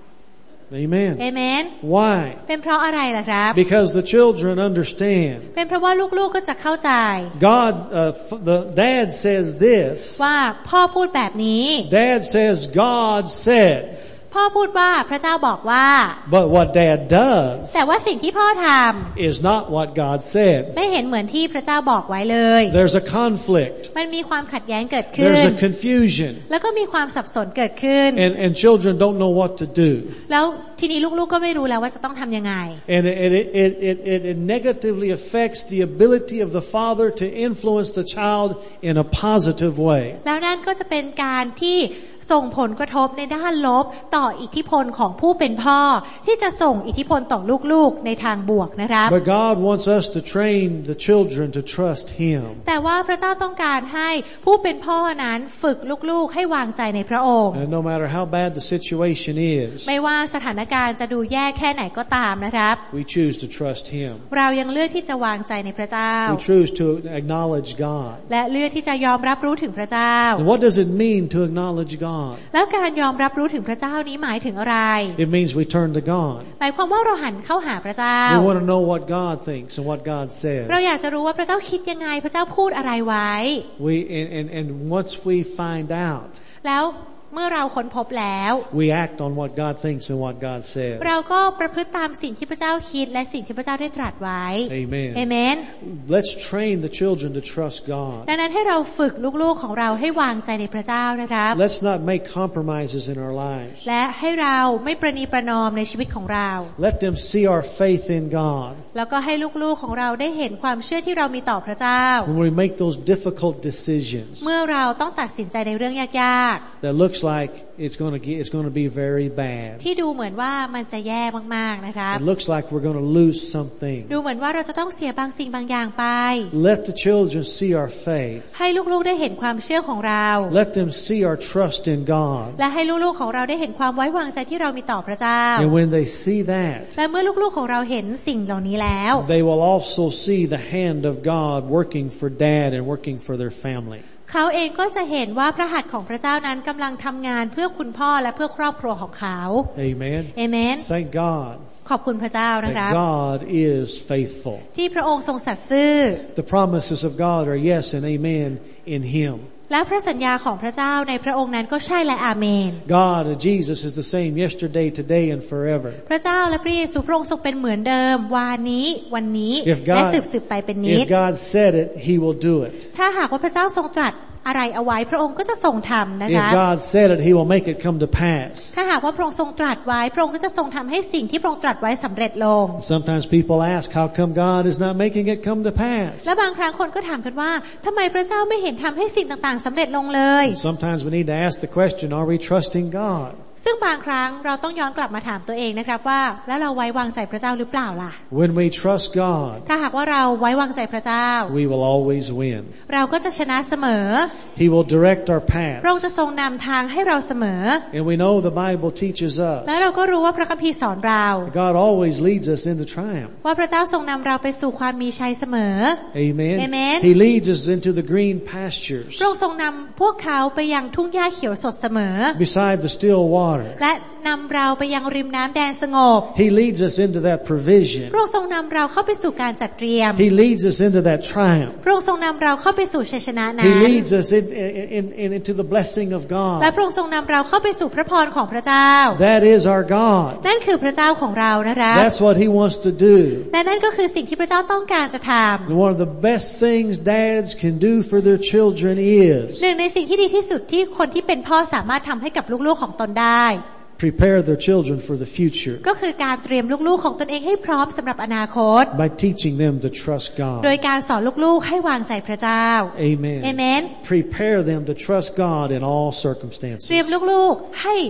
A: Amen.
B: Amen.
A: Why?
B: เป็นเพราะอะไรล่ะครับ
A: Because the children understand.
B: เป็นเพราะว่าลูกๆก็จะเข้าใจ
A: God, uh, the dad says this.
B: ว่าพ่อพูดแบบนี้
A: Dad says God said.
B: พ่อพูดว่าพระเจ้าบอกว่า
A: But what dad does
B: แต่ว่าสิ่งที่พ่อทำ
A: is not what God said.
B: ไม่เห็นเหมือนที่พระเจ้าบอกไว้เลย
A: There's a conflict.
B: มันมีความขัดแย้งเกิดขึ้น
A: There's a confusion.
B: แล้วก็มีความสับสนเกิดขึ้น
A: And, and children don't know what to do.
B: แล้วทีนี้ลูกๆก็ไม่รู้แล้วว่าจะต้องทำยังไง
A: And it, it, it, it, it, it negatively affects the ability of the father to influence the child in a positive way.
B: แล้วนั่นก็จะเป็นการที่ส่งผลกระทบในด้านลบต่ออิทธิพลของผู้เป็นพ่อที่จะส่งอิทธิพลต่อลูกๆในทางบวกนะครับ
A: But God wants us to train the children to trust Him.
B: แต่ว่าพระเจ้าต้องการให้ผู้เป็นพ่อนั้นฝึกลูกๆให้วางใจในพระองค์
A: And no matter how bad the situation is,
B: ไม่ว่าสถานการณ์จะดูแย่แค่ไหนก็ตามนะครับ
A: we choose to trust Him.
B: เรายังเลือกที่จะวางใจในพระเจ้า
A: We choose to acknowledge God.
B: และเลือกที่จะยอมรับรู้ถึงพระเจ้า
A: And what does it mean to acknowledge God?
B: แล้วการยอมรับรู้ถึงพระเจ้านี้หมายถึงอะไร
A: It means we turn to God.
B: หมายความว่าเราหันเข้าหาพระเจ้า
A: We want to know what God thinks and what God says.
B: เราอยากจะรู้ว่าพระเจ้าคิดยังไงพระเจ้าพูดอะไรไว้
A: We and, and, and once we find out,
B: แล้วเมื่อเราค้นพบแล้ว
A: we act on what God thinks and what God says.
B: เราก็ประพฤติตามสิ่งที่พระเจ้าคิดและสิ่งที่พระเจ้าได้ตรัสไว้
A: Amen.
B: Amen.
A: Let's train the children to trust God.
B: ดังนั้นให้เราฝึกลูกๆของเราให้วางใจในพระเจ้านะครับ
A: Let's not make compromises in our lives.
B: และให้เราไม่ประนีประนอมในชีวิตของเรา
A: Let them see our faith in God.
B: แล้วก็ให้ลูกๆของเราได้เห็นความเชื่อที่เรามีต่อพระเจ้า
A: When we make those difficult decisions
B: เมื่อเราต้องตัดสินใจในเรื่องยากๆ
A: that looks like it's going to get, it's going to be very bad.
B: ที่ดูเหมือนว่ามันจะแย่มากๆนะครับ
A: It looks like we're going to lose something.
B: ดูเหมือนว่าเราจะต้องเสียบางสิ่งบางอย่างไป
A: Let the children see our faith.
B: ให้ลูกๆได้เห็นความเชื่อของเรา
A: Let them see our trust in God.
B: และให้ลูกๆของเราได้เห็นความไว้วางใจที่เรามีต่อพระเจ้า
A: And when they see that,
B: และเมื่อลูกๆของเราเห็นสิ่งเหล่านี้แล้ว
A: they will also see the hand of God working for dad and working for their family.
B: เขาเองก็จะเห็นว่าพระหัตถ์ของพระเจ้านั้นกำลังทำงานเพื่อคุณพ่อและเพื่อครอบครัวของเขา
A: Amen.
B: Amen.
A: Thank God
B: ขอบคุณพระเจ้านะค
A: that
B: รับ
A: God is faithful.
B: ที่พระองค์ทรงสัตย์ซื่อ
A: The promises of God are yes and amen in Him.
B: และพระสัญญาของพระเจ้าในพระองค์นั้นก็ใช่และอาเมน
A: God, Jesus is the same yesterday, today, and forever.
B: พระเจ้าและพระเยซูพระองค์ทรงเป็นเหมือนเดิมวานนี้วันนี้
A: If God,
B: และสืบสืบไปเป็นนิจ
A: if God said it, He will do it.
B: ถ้าหากว่าพระเจ้าทรงตรัสอะไรเอาไว้พระองค์ก็จะทรงทำนะ
A: If
B: คะ
A: God said it, He will make it come to pass.
B: ถ้าหากว่าพระองค์ทรงตรัสไว้พระองค์ก็จะทรงทำให้สิ่งที่พระองค์ตรัสไว้สำเร็จลง
A: Sometimes people ask, how come God is not making it come to pass?
B: และบางครั้งคนก็ถามกันว่าทำไมพระเจ้าไม่เห็นทำให้สิ่งต่างๆสำเร็จลงเลย
A: Sometimes we need to ask the question, are we trusting God?
B: ซึ่งบางครั้งเราต้องย้อนกลับมาถามตัวเองนะครับว่าแล้วเราไว้วางใจพระเจ้าหรือเปล่าล่ะ
A: When we trust God,
B: ถ้าหากว่าเราไว้วางใจพระเจ้า
A: we will always win.
B: เราก็จะชนะเสมอ
A: He will direct our
B: พระองค์
A: paths.
B: จะทรงนำทางให้เราเสมอ
A: And we know the Bible teaches
B: และ
A: us
B: เราก็รู้ว่าพระคัมภีร์สอนเรา
A: God always leads us into triumph.
B: ว่าพระเจ้าทรงนำเราไปสู่ความมีชัยเสมอ
A: Amen.
B: Amen.
A: He leads us into the green pastures
B: พระองค์ทรงนำพวกเขาไปยังทุ่งหญ้าเขียวสดเสมอ
A: beside the still water.
B: และนำเราไปยังริมน้ำแดนสงบ
A: He leads us into that provision.
B: พระองค์ทรงนำเราเข้าไปสู่การจัดเตรียม
A: He leads us into that triumph.
B: พระองค์ทรงนำเราเข้าไปสู่ชัยชนะนั้
A: He
B: น
A: leads us in, in, in, into the blessing of
B: และ
A: God.
B: พระองค์ทรงนำเราเข้าไปสู่พระพรของพระเจ้า
A: That is our God.
B: นั่นคือพระเจ้าของเรานะคะ
A: That's what He wants to do.
B: และนั่นก็คือสิ่งที่พระเจ้าต้องการจะท
A: And one of the best things dads can do for their children
B: ำ
A: is
B: หนึ่งในสิ่งที่ดีที่สุดที่คนที่เป็นพ่อสามารถทำให้กับลูกๆของตนได้
A: prepare their children for the future
B: ก็คือการเตรียมลูกๆของตนเองให้พร้อมสำหรับอนาคต
A: by teaching them to trust
B: โด
A: God.
B: ยการสอนลูกๆให้วางใจพระเจ้า
A: Amen.
B: Amen.
A: Prepare them to trust God in all
B: เตรียม
A: circumstances.
B: ลูกๆให้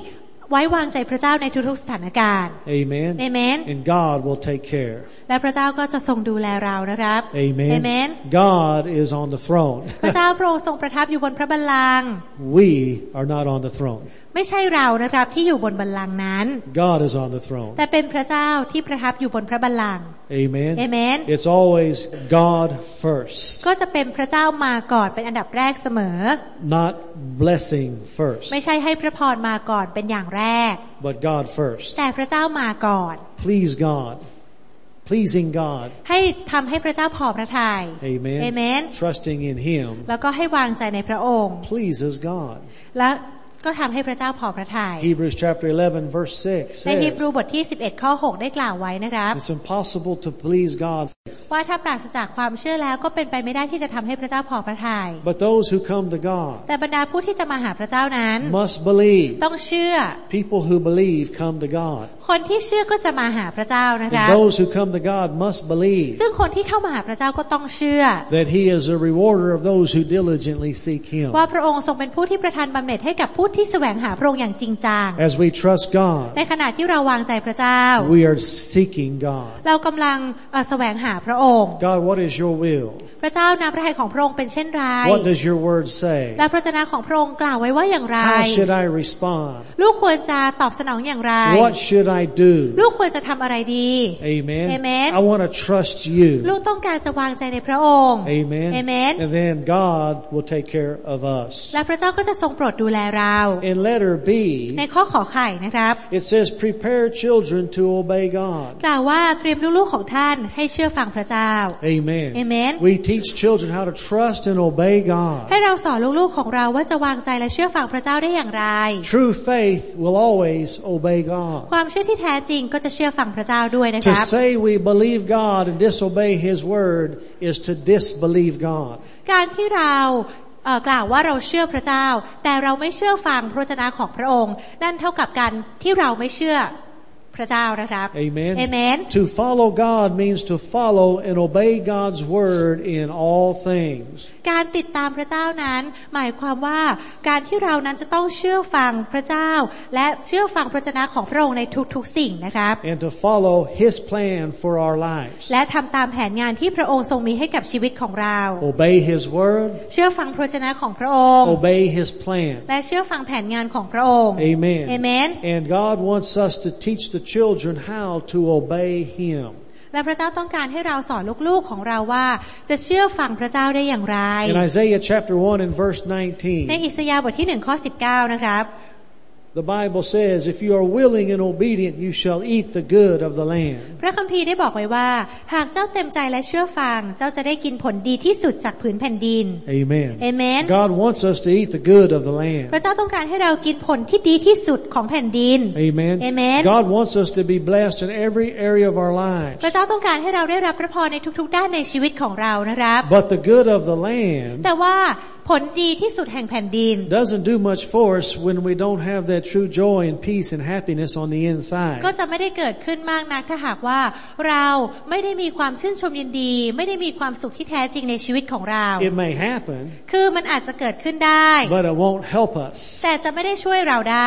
B: ไว้วางใจพระเจ้าในทุกๆสถานการณ์
A: Amen.
B: Amen.
A: And God will take care.
B: และพระเจ้าก็จะทรงดูแลเรานะครับ
A: Amen.
B: Amen.
A: God is on the throne.
B: พระเจ้าพระองค์ทรงประทับอยู่บนพระบัลลังก์
A: We are not on the throne.
B: ไม่ใช่เรานะครับที่อยู่บนบัลลังก์นั้น
A: God is on the throne.
B: แต่เป็นพระเจ้าที่ประทับอยู่บนพระบัลลังก์
A: Amen.
B: Amen.
A: It's always God first.
B: ก็จะเป็นพระเจ้ามาก่อนเป็นอันดับแรกเสมอ
A: Not blessing first.
B: ไม่ใช่ให้พระพรมาก่อนเป็นอย่างแรก
A: But God first.
B: แต่พระเจ้ามาก่อน
A: Please God. Pleasing God.
B: ให้ทำให้พระเจ้าพอพระทัย
A: Amen.
B: Amen.
A: Trusting in Him.
B: แล้วก็ให้วางใจในพระองค์
A: Pleases God.
B: และก็ทำให้พระเจ้าพอพระทัย
A: Hebrews chapter eleven verse six
B: ในฮีบรู
A: says
B: บทที่สิบเอ็ดข้อหกได้กล่าวไว้นะครับ
A: it's impossible to please God.
B: ว่าถ้าปราศจากความเชื่อแล้วก็เป็นไปไม่ได้ที่จะทำให้พระเจ้าพอพระทัย
A: But those who come to God
B: แต่บรรดาผู้ที่จะมาหาพระเจ้านั้น
A: must believe.
B: ต้องเชื่อ
A: People who believe come to God.
B: คนที่เชื่อก็จะมาหาพระเจ้านะค
A: And
B: รับ
A: those who come to God must believe
B: ซึ่งคนที่เข้ามาหาพระเจ้าก็ต้องเชื่อ
A: that He is a rewarder of those who diligently seek Him.
B: ว่าพระองค์ทรงเป็นผู้ที่ประทานบำเหน็จให้กับผู้ที่แสวงหาพระองค์อย่างจริงจัง
A: As we trust God,
B: ในขณะที่เราวางใจพระเจ้า
A: we are seeking God.
B: เรากำลังเอ่อแสวงหาพระองค์
A: God, what is your will?
B: พระเจ้าน้ำพระทัยของพระองค์เป็นเช่นไร
A: What does your word say?
B: และพระวจนะของพระองค์กล่าวไว้ว่าอย่างไร
A: How should I respond?
B: ลูกควรจะตอบสนองอย่างไร
A: What should I do?
B: ลูกควรจะทำอะไรดี
A: Amen.
B: Amen.
A: I want to trust you.
B: ลูกต้องการจะวางใจในพระองค์
A: Amen.
B: Amen.
A: And then God will take care of us.
B: และพระเจ้าก็จะทรงโปรดดูแลเรา
A: In letter B,
B: ในข้อขอไข่นะครับ
A: it says, prepare children to obey God.
B: กล่าวว่าเตรียมลูกๆของท่านให้เชื่อฟังพระเจ้า
A: Amen.
B: Amen.
A: We teach children how to trust and obey
B: ให้
A: God.
B: เราสอนลูกๆของเราว่าจะวางใจและเชื่อฟังพระเจ้าได้อย่างไร
A: True faith will always obey God.
B: ความเชื่อที่แท้จริงก็จะเชื่อฟังพระเจ้าด้วยนะค
A: To
B: รับ
A: say we believe God and disobey His word is to disbelieve God.
B: การที่เราเอ่อกล่าวว่าเราเชื่อพระเจ้าแต่เราไม่เชื่อฟังพระวจนะของพระองค์นั่นเท่ากับการที่เราไม่เชื่อพระเจ้านะครับ
A: Amen.
B: Amen.
A: To follow God means to follow and obey God's word in all things.
B: การติดตามพระเจ้านั้นหมายความว่าการที่เรานั้นจะต้องเชื่อฟังพระเจ้าและเชื่อฟังพระวจนะของพระองค์ในทุกๆสิ่งนะครับ
A: And to follow His plan for our lives.
B: และทำตามแผนงานที่พระองค์ทรงมีให้กับชีวิตของเรา
A: Obey His word.
B: เชื่อฟังพระวจนะของพระองค์
A: Obey His plan.
B: และเชื่อฟังแผนงานของพระองค์
A: Amen.
B: Amen.
A: And God wants us to teach the children how to obey Him.
B: และพระเจ้าต้องการให้เราสอนลูกๆของเราว่าจะเชื่อฟังพระเจ้าได้อย่างไร
A: In Isaiah chapter one and verse
B: ใน
A: nineteen,
B: อิสยาห์บทที่หนึ่งข้อสิบเก้านะครับ
A: the Bible says, if you are willing and obedient, you shall eat the good of the land.
B: พระคัมภีร์ได้บอกไว้ว่าหากเจ้าเต็มใจและเชื่อฟังเจ้าจะได้กินผลดีที่สุดจากผืนแผ่นดิน
A: Amen.
B: Amen.
A: God wants us to eat the good of the
B: พระ
A: land.
B: เจ้าต้องการให้เรากินผลที่ดีที่สุดของแผ่นดิน
A: Amen.
B: Amen.
A: God wants us to be blessed in every area of our
B: พระ
A: lives.
B: เจ้าต้องการให้เราได้รับพระพรในทุกๆด้านในชีวิตของเรานะครับ
A: But the good of the land
B: แต่ว่าผลดีที่สุดแห่งแผ่นดิน
A: doesn't do much for us when we don't have that true joy and peace and happiness on the
B: ก็
A: inside.
B: จะไม่ได้เกิดขึ้นมากนักถ้าหากว่าเราไม่ได้มีความชื่นชมยินดีไม่ได้มีความสุขที่แท้จริงในชีวิตของเรา
A: It may happen,
B: คือมันอาจจะเกิดขึ้นได้
A: but it won't help us
B: แต่จะไม่ได้ช่วยเราได้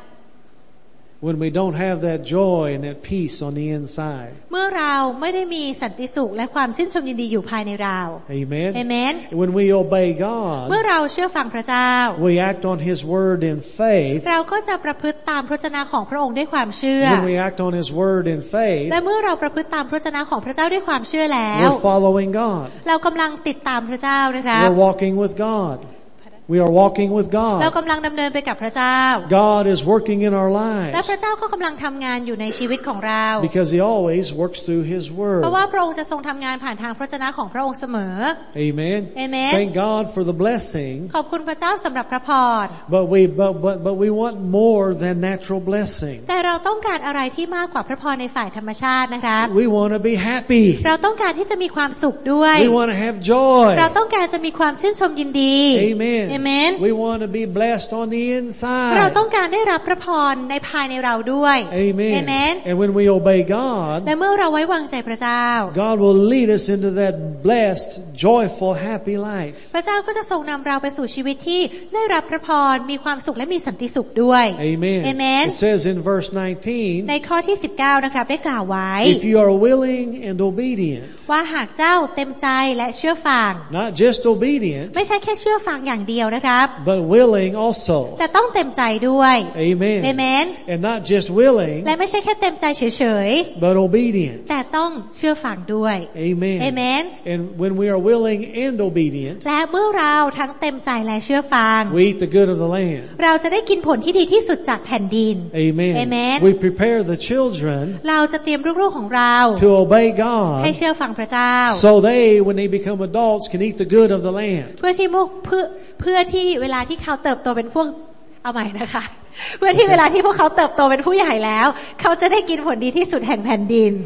A: when we don't have that joy and that peace on the inside.
B: เมื่อเราไม่ได้มีสันติสุขและความชื่นชมยินดีอยู่ภายในเรา
A: Amen.
B: Amen.
A: When we obey
B: เมื่อ
A: God,
B: เราเชื่อฟังพระเจ้า
A: we act on His word in faith.
B: เราก็จะประพฤติตามพระวจนะของพระองค์ด้วยความเชื่อ
A: When we act on His word in
B: และ
A: faith,
B: เมื่อเราประพฤติตามพระวจนะของพระเจ้าด้วยความเชื่อแล้ว
A: we're following God.
B: เรากำลังติดตามพระเจ้านะคะ
A: We're walking with God. We are walking with
B: เรา
A: God.
B: กำลังดำเนินไปกับพระเจ้า
A: God is working in our
B: และ
A: lives
B: พระเจ้าก็กำลังทำงานอยู่ในชีวิตของเรา
A: because He always works through His
B: เพราะ
A: word.
B: ว่าพระองค์จะทรงทำงานผ่านทางพระวจนะของพระองค์เสมอ
A: Amen.
B: Amen.
A: Thank God for the blessing,
B: ขอบคุณพระเจ้าสำหรับพระพร
A: but we but but but we want more than natural blessing.
B: แต่เราต้องการอะไรที่มากกว่าพระพรในฝ่ายธรรมชาตินะครับ
A: We want to be happy.
B: เราต้องการที่จะมีความสุขด้วย
A: We want to have joy.
B: เราต้องการจะมีความชื่นชมยินดี
A: Amen.
B: Amen.
A: We want to be blessed on the inside.
B: เราต้องการได้รับพระพรในภายในเราด้วย
A: Amen.
B: Amen.
A: And when we obey God,
B: และเมื่อเราไว้วางใจพระเจ้า
A: God will lead us into that blessed, joyful, happy life.
B: พระเจ้าก็จะทรงนำเราไปสู่ชีวิตที่ได้รับพระพรมีความสุขและมีสันติสุขด้วย
A: Amen.
B: Amen.
A: It says in verse nineteen,
B: ในข้อที่สิบเก้านะครับได้กล่าวไว้
A: if you are willing and obedient,
B: ว่าหากเจ้าเต็มใจและเชื่อฟัง
A: not just obedient,
B: ไม่ใช่แค่เชื่อฟังอย่างเดียวนะครับ
A: but willing also.
B: แต่ต้องเต็มใจด้วย
A: Amen.
B: Amen.
A: And not just willing,
B: และไม่ใช่แค่เต็มใจเฉย
A: but obedient.
B: ๆแต่ต้องเชื่อฟังด้วย
A: Amen.
B: Amen.
A: And when we are willing and obedient,
B: และเมื่อเราทั้งเต็มใจและเชื่อฟัง
A: we eat the good of the land.
B: เราจะได้กินผลที่ดีที่สุดจากแผ่นดิน
A: Amen.
B: Amen.
A: We prepare the children
B: เราจะเตรียมลูกๆของเรา
A: to obey
B: ให้
A: God
B: เชื่อฟังพระเจ้า
A: so they, when they become adults, can eat the good of the land.
B: เพื่อที่พวกเพื่อเพื่อที่เวลาที่เขาเติบโตเป็นพวกเอาใหม่นะคะ เพื่อที่เวลาที่พวกเขาเติบโตเป็นผู้ใหญ่แล้วเขาจะได้กินผลดีที่สุดแห่งแผ่นดิน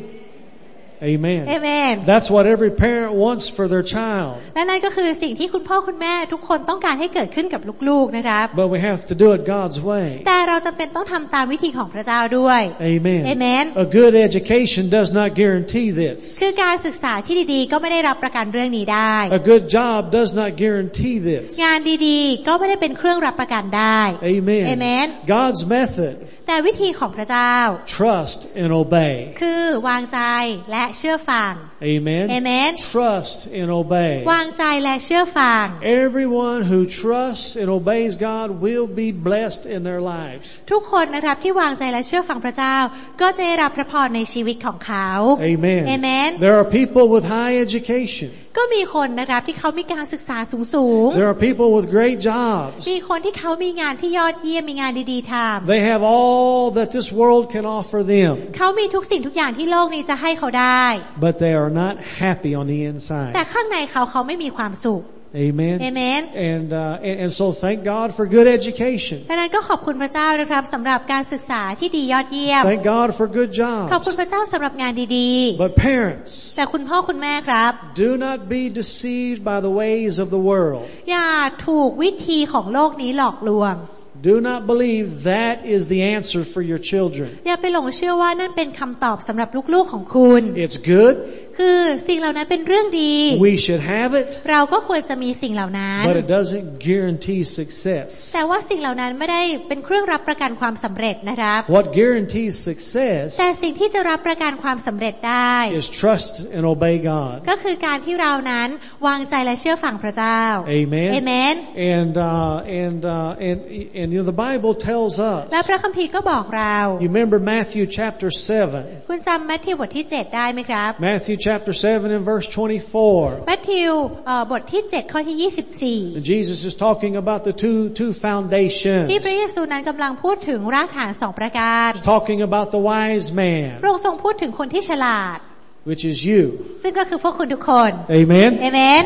A: Amen.
B: Amen.
A: That's what every parent wants for their child.
B: และนั่นก็คือสิ่งที่คุณพ่อคุณแม่ทุกคนต้องการให้เกิดขึ้นกับลูกๆนะครับ
A: But we have to do it God's way.
B: แต่เราจำเป็นต้องทำตามวิธีของพระเจ้าด้วย
A: Amen.
B: Amen.
A: A good education does not guarantee this.
B: คือการศึกษาที่ดีๆก็ไม่ได้รับประกันเรื่องนี้ได้
A: A good job does not guarantee this.
B: งานดีๆก็ไม่ได้เป็นเครื่องรับประกันได้
A: Amen.
B: Amen.
A: God's method,
B: แต่วิธีของพระเจ้า
A: trust and obey.
B: คือวางใจและเชื่อฟัง
A: Amen.
B: Amen.
A: Trust and obey.
B: วางใจและเชื่อฟัง
A: Everyone who trusts and obeys God will be blessed in their lives.
B: ทุกคนนะครับที่วางใจและเชื่อฟังพระเจ้าก็จะได้รับพระพรในชีวิตของเขา
A: Amen.
B: Amen.
A: There are people with high education.
B: ก็มีคนนะครับที่เขามีการศึกษาสูง
A: There are people with great jobs.
B: ๆมีคนที่เขามีงานที่ยอดเยี่ยมมีงานดีๆทำ
A: They have all that this world can offer them.
B: เขามีทุกสิ่งทุกอย่างที่โลกนี้จะให้เขาได้
A: But they are not happy on the inside.
B: แต่ข้างในเขาเขาไม่มีความสุข
A: Amen.
B: Amen.
A: And, uh, and and so thank God for good education.
B: ดังนั้นก็ขอบคุณพระเจ้านะครับสำหรับการศึกษาที่ดียอดเยี่ยม
A: Thank God for good
B: ขอบคุณ
A: jobs.
B: พระเจ้าสำหรับงานดี
A: But parents,
B: ๆแต่คุณพ่อคุณแม่ครับ
A: do not be deceived by the ways of the world.
B: อย่าถูกวิธีของโลกนี้หลอกลวง
A: Do not believe that is the answer for your children.
B: อย่าไปหลงเชื่อว่านั่นเป็นคำตอบสำหรับลูกๆของคุณ
A: It's good.
B: คือสิ่งเหล่านั้นเป็นเรื่องดี
A: We should have it.
B: เราก็ควรจะมีสิ่งเหล่านั้น
A: But it doesn't guarantee success.
B: แต่ว่าสิ่งเหล่านั้นไม่ได้เป็นเครื่องรับประกันความสำเร็จนะครับ
A: What guarantees success
B: แต่สิ่งที่จะรับประกันความสำเร็จได้
A: is trust and obey God.
B: ก็คือการที่เรานั้นวางใจและเชื่อฟังพระเจ้า
A: Amen.
B: Amen.
A: And uh, and uh, and and you know, the Bible tells us.
B: และพระคัมภีร์ก็บอกเรา
A: You remember Matthew chapter seven.
B: คุณจำมัทธิวบทที่เจ็ดได้ไหมครับ
A: Matthew chapter seven and verse twenty-four.
B: มัทธิวเอ่อบทที่เจ็ดข้อที่ยี่สิบสี่
A: And Jesus is talking about the two two foundations.
B: ที่พระเยซูนั้นกำลังพูดถึงรากฐานสองประการ
A: He's talking about the wise
B: พ
A: man,
B: ระองค์ทรงพูดถึงคนที่ฉลาด
A: which is you.
B: ซึ่งก็คือพวกคุณทุกคน
A: Amen.
B: Amen.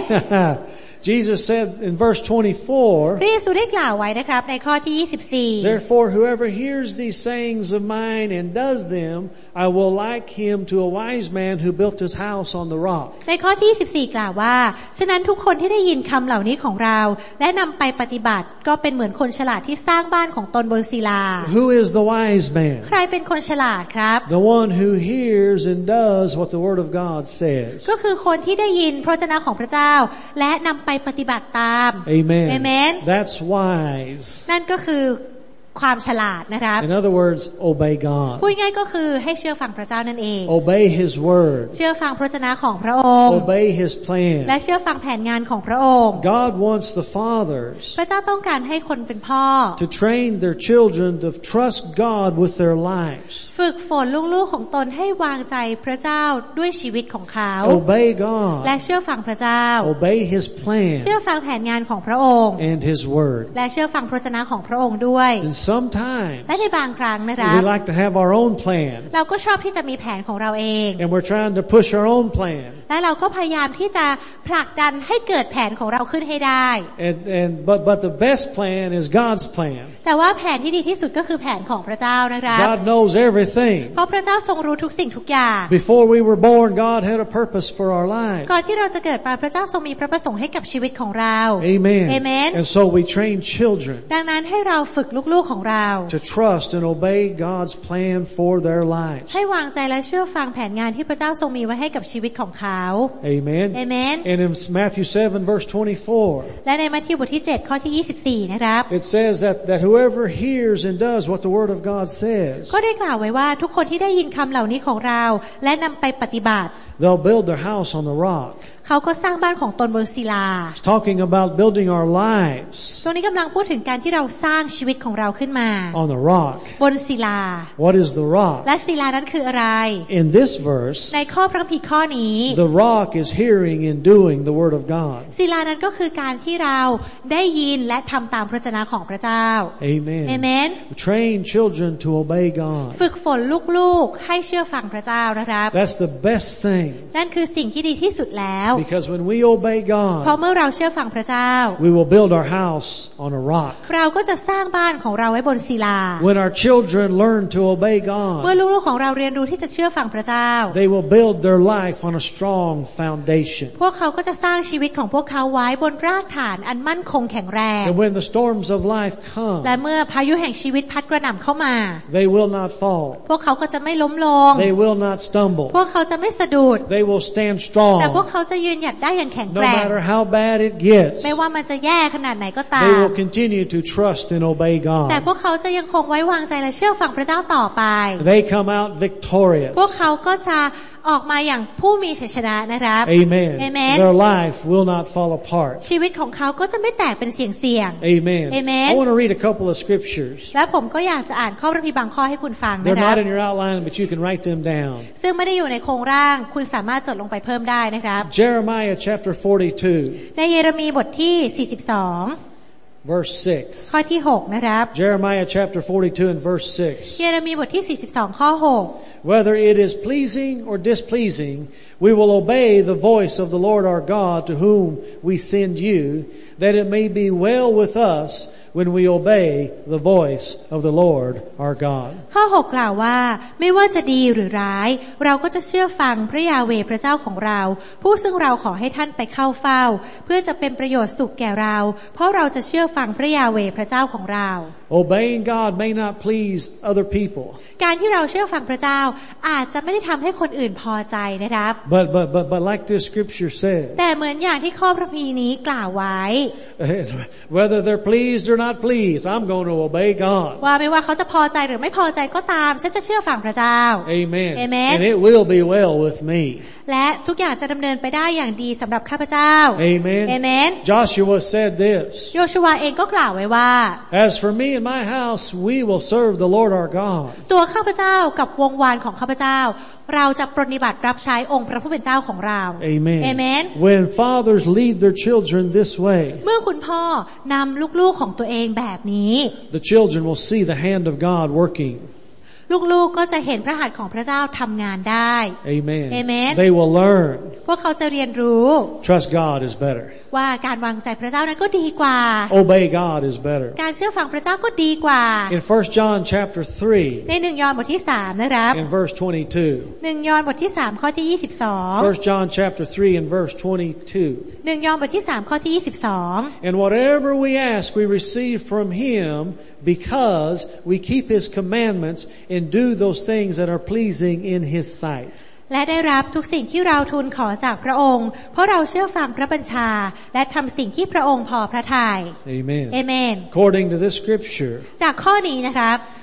A: Jesus said in verse twenty-four,
B: พระเยซูได้กล่าวไว้นะครับในข้อที่ยี่สิบสี่
A: Therefore whoever hears these sayings of mine and does them, I will like him to a wise man who built his house on the rock.
B: ในข้อที่ยี่สิบสี่กล่าวว่าฉะนั้นทุกคนที่ได้ยินคำเหล่านี้ของเราและนำไปปฏิบัติก็เป็นเหมือนคนฉลาดที่สร้างบ้านของตนบนศิลา
A: Who is the wise man?
B: ใครเป็นคนฉลาดครับ
A: The one who hears and does what the word of God says.
B: ก็คือคนที่ได้ยินพระวจนะของพระเจ้าและนำไปปฏิบัติตาม
A: Amen.
B: Amen.
A: That's wise.
B: นั่นก็คือความฉลาดนะครับ
A: In other words, obey
B: พูด
A: God.
B: ง่ายก็คือให้เชื่อฟังพระเจ้านั่นเอง
A: Obey His word.
B: เชื่อฟังพระวจนะของพระองค์
A: Obey His
B: และ
A: plan.
B: เชื่อฟังแผนงานของพระองค์
A: God wants the fathers
B: พระเจ้าต้องการให้คนเป็นพ่อ
A: to train their children to trust God with their lives.
B: ฝึกฝนลูกๆของตนให้วางใจพระเจ้าด้วยชีวิตของเขา
A: Obey
B: และ
A: God.
B: เชื่อฟังพระเจ้า
A: Obey His
B: เชื่อ
A: plan
B: ฟังแผนงานของพระองค์
A: and His word.
B: และเชื่อฟังพระวจนะของพระองค์ด้วย
A: And sometimes
B: และในบางครั้งนะคะ
A: we like to have our own plan
B: เราก็ชอบที่จะมีแผนของเราเอง
A: and we're trying to push our own plan
B: และเราก็พยายามที่จะผลักดันให้เกิดแผนของเราขึ้นให้ได้
A: and and but but the best plan is God's plan
B: แต่ว่าแผนที่ดีที่สุดก็คือแผนของพระเจ้านะคะ
A: God knows everything
B: เพราะพระเจ้าทรงรู้ทุกสิ่งทุกอย่าง
A: before we were born God had a purpose for our lives
B: ก่อนที่เราจะเกิดมาพระเจ้าทรงมีพระประสงค์ให้กับชีวิตของเรา
A: Amen
B: Amen
A: and so we train children
B: ดังนั้นให้เราฝึกลูกๆของเรา
A: to trust and obey God's plan for their lives
B: ให้วางใจและเชื่อฟังแผนงานที่พระเจ้าทรงมีไว้ให้กับชีวิตของเขา
A: Amen
B: Amen
A: and in Matthew seven verse twenty-four
B: และในมัทธิวบทที่เจ็ดข้อที่ยี่สิบสี่นะครับ
A: it says that that whoever hears and does what the word of God says
B: ก็ได้กล่าวไว้ว่าทุกคนที่ได้ยินคำเหล่านี้ของเราและนำไปปฏิบัติ
A: they'll build their house on the rock
B: เขาก็สร้างบ้านของตนบนศิลา
A: It's talking about building our lives
B: ตรงนี้กำลังพูดถึงการที่เราสร้างชีวิตของเราขึ้นมา
A: on the rock
B: บนศิลา
A: What is the rock
B: และศิลานั้นคืออะไร
A: In this verse
B: ในข้อพระคัมภีร์ข้อนี้
A: the rock is hearing and doing the word of God
B: ศิลานั้นก็คือการที่เราได้ยินและทำตามพระวจนะของพระเจ้า
A: Amen
B: Amen
A: Train children to obey God
B: ฝึกฝนลูกๆให้เชื่อฟังพระเจ้านะครับ
A: That's the best thing
B: นั่นคือสิ่งที่ดีที่สุดแล้ว
A: Because when we obey
B: เพราะ
A: God
B: เมื่อเราเชื่อฟังพระเจ้า
A: we will build our house on a rock
B: เราก็จะสร้างบ้านของเราไว้บนศิลา
A: When our children learn to obey
B: เมื่อ
A: God
B: ลูกๆของเราเรียนรู้ที่จะเชื่อฟังพระเจ้า
A: they will build their life on a strong foundation
B: พวกเขาก็จะสร้างชีวิตของพวกเขาไว้บนรากฐานอันมั่นคงแข็งแรง
A: And when the storms of life come
B: และเมื่อพายุแห่งชีวิตพัดกระหน่ำเข้ามา
A: they will not fall
B: พวกเขาก็จะไม่ล้มลง
A: they will not stumble
B: พวกเขาจะไม่สะดุด
A: they will stand
B: แต่พวก
A: strong
B: เขาจะยืนหยัดได้อย่างแข็ง
A: no
B: แกร่ง
A: matter how bad it gets
B: ไม่ว่ามันจะแย่ขนาดไหนก็ตา
A: they
B: ม
A: will continue to trust and obey
B: แต่
A: God
B: พวกเขาจะยังคงไว้วางใจและเชื่อฟังพระเจ้าต่อไป
A: they come out victorious
B: พวกเขาก็จะออกมาอย่างผู้มีชัยชนะนะครับ
A: Amen
B: Amen
A: their life will not fall apart
B: ชีวิตของเขาก็จะไม่แตกเป็นเสี่ยงเสี่ยง
A: Amen
B: Amen
A: I want to read a couple of scriptures
B: และผมก็อยากจะอ่านข้อพระคัมภีร์บางข้อให้คุณฟัง
A: they're
B: นะครั
A: not
B: บ
A: in your outline but you can write them down
B: ซึ่งไม่ได้อยู่ในโครงร่างคุณสามารถจดลงไปเพิ่มได้นะครับ
A: Jeremiah chapter forty-two
B: ในเยเรมีบทที่สี่สิบสอง
A: verse six
B: ข้อที่หกนะครับ
A: Jeremiah chapter forty-two and verse six
B: เยเรมีบทที่สี่สิบสองข้อหก
A: Whether it is pleasing or displeasing, we will obey the voice of the Lord our God to whom we send you, that it may be well with us when we obey the voice of the Lord our God.
B: ข้อหกกล่าวว่าไม่ว่าจะดีหรือร้ายเราก็จะเชื่อฟังพระยาเวห์พระเจ้าของเราผู้ซึ่งเราขอให้ท่านไปเข้าเฝ้าเพื่อจะเป็นประโยชน์สุขแก่เราเพราะเราจะเชื่อฟังพระยาเวห์พระเจ้าของเรา
A: Obeying God may not please other people.
B: การที่เราเชื่อฟังพระเจ้าอาจจะไม่ได้ทำให้คนอื่นพอใจนะครับ
A: But but but but like this scripture says,
B: แต่เหมือนอย่างที่ข้อพระคัมภีร์นี้กล่าวไว้
A: whether they're pleased or not pleased, I'm going to obey God.
B: ว่าไม่ว่าเขาจะพอใจหรือไม่พอใจก็ตามฉันจะเชื่อฟังพระเจ้า
A: Amen.
B: Amen.
A: And it will be well with me.
B: และทุกอย่างจะดำเนินไปได้อย่างดีสำหรับข้าพเจ้า
A: Amen.
B: Amen.
A: Joshua said this.
B: โยชูวาเองก็กล่าวไว้ว่า
A: As for me and my house, we will serve the Lord our God.
B: ตัวข้าพเจ้ากับวงวานของข้าพเจ้าเราจะปรนนิบัติรับใช้องค์พระผู้เป็นเจ้าของเรา
A: Amen.
B: Amen.
A: When fathers lead their children this way,
B: เมื่อคุณพ่อนำลูกๆของตัวเองแบบนี้
A: the children will see the hand of God working.
B: ลูกๆก็จะเห็นพระหัตถ์ของพระเจ้าทำงานได้
A: Amen.
B: Amen.
A: They will learn.
B: พวกเขาจะเรียนรู้
A: Trust God is better.
B: ว่าการวางใจพระเจ้านั้นก็ดีกว่า
A: Obey God is better.
B: การเชื่อฟังพระเจ้าก็ดีกว่า
A: In First John chapter three,
B: ในหนึ่งยอห์นบทที่สามนะครับ
A: in verse twenty-two.
B: หนึ่งยอห์นบทที่สามข้อที่ยี่สิบสอง
A: First John chapter three and verse twenty-two.
B: หนึ่งยอห์นบทที่สามข้อที่ยี่สิบสอง
A: And whatever we ask, we receive from Him because we keep His commandments and do those things that are pleasing in His sight.
B: และได้รับทุกสิ่งที่เราทูลขอจากพระองค์เพราะเราเชื่อฟังพระบัญชาและทำสิ่งที่พระองค์พอพระทัย
A: Amen.
B: Amen.
A: According to this scripture,
B: จากข้อนี้นะครับ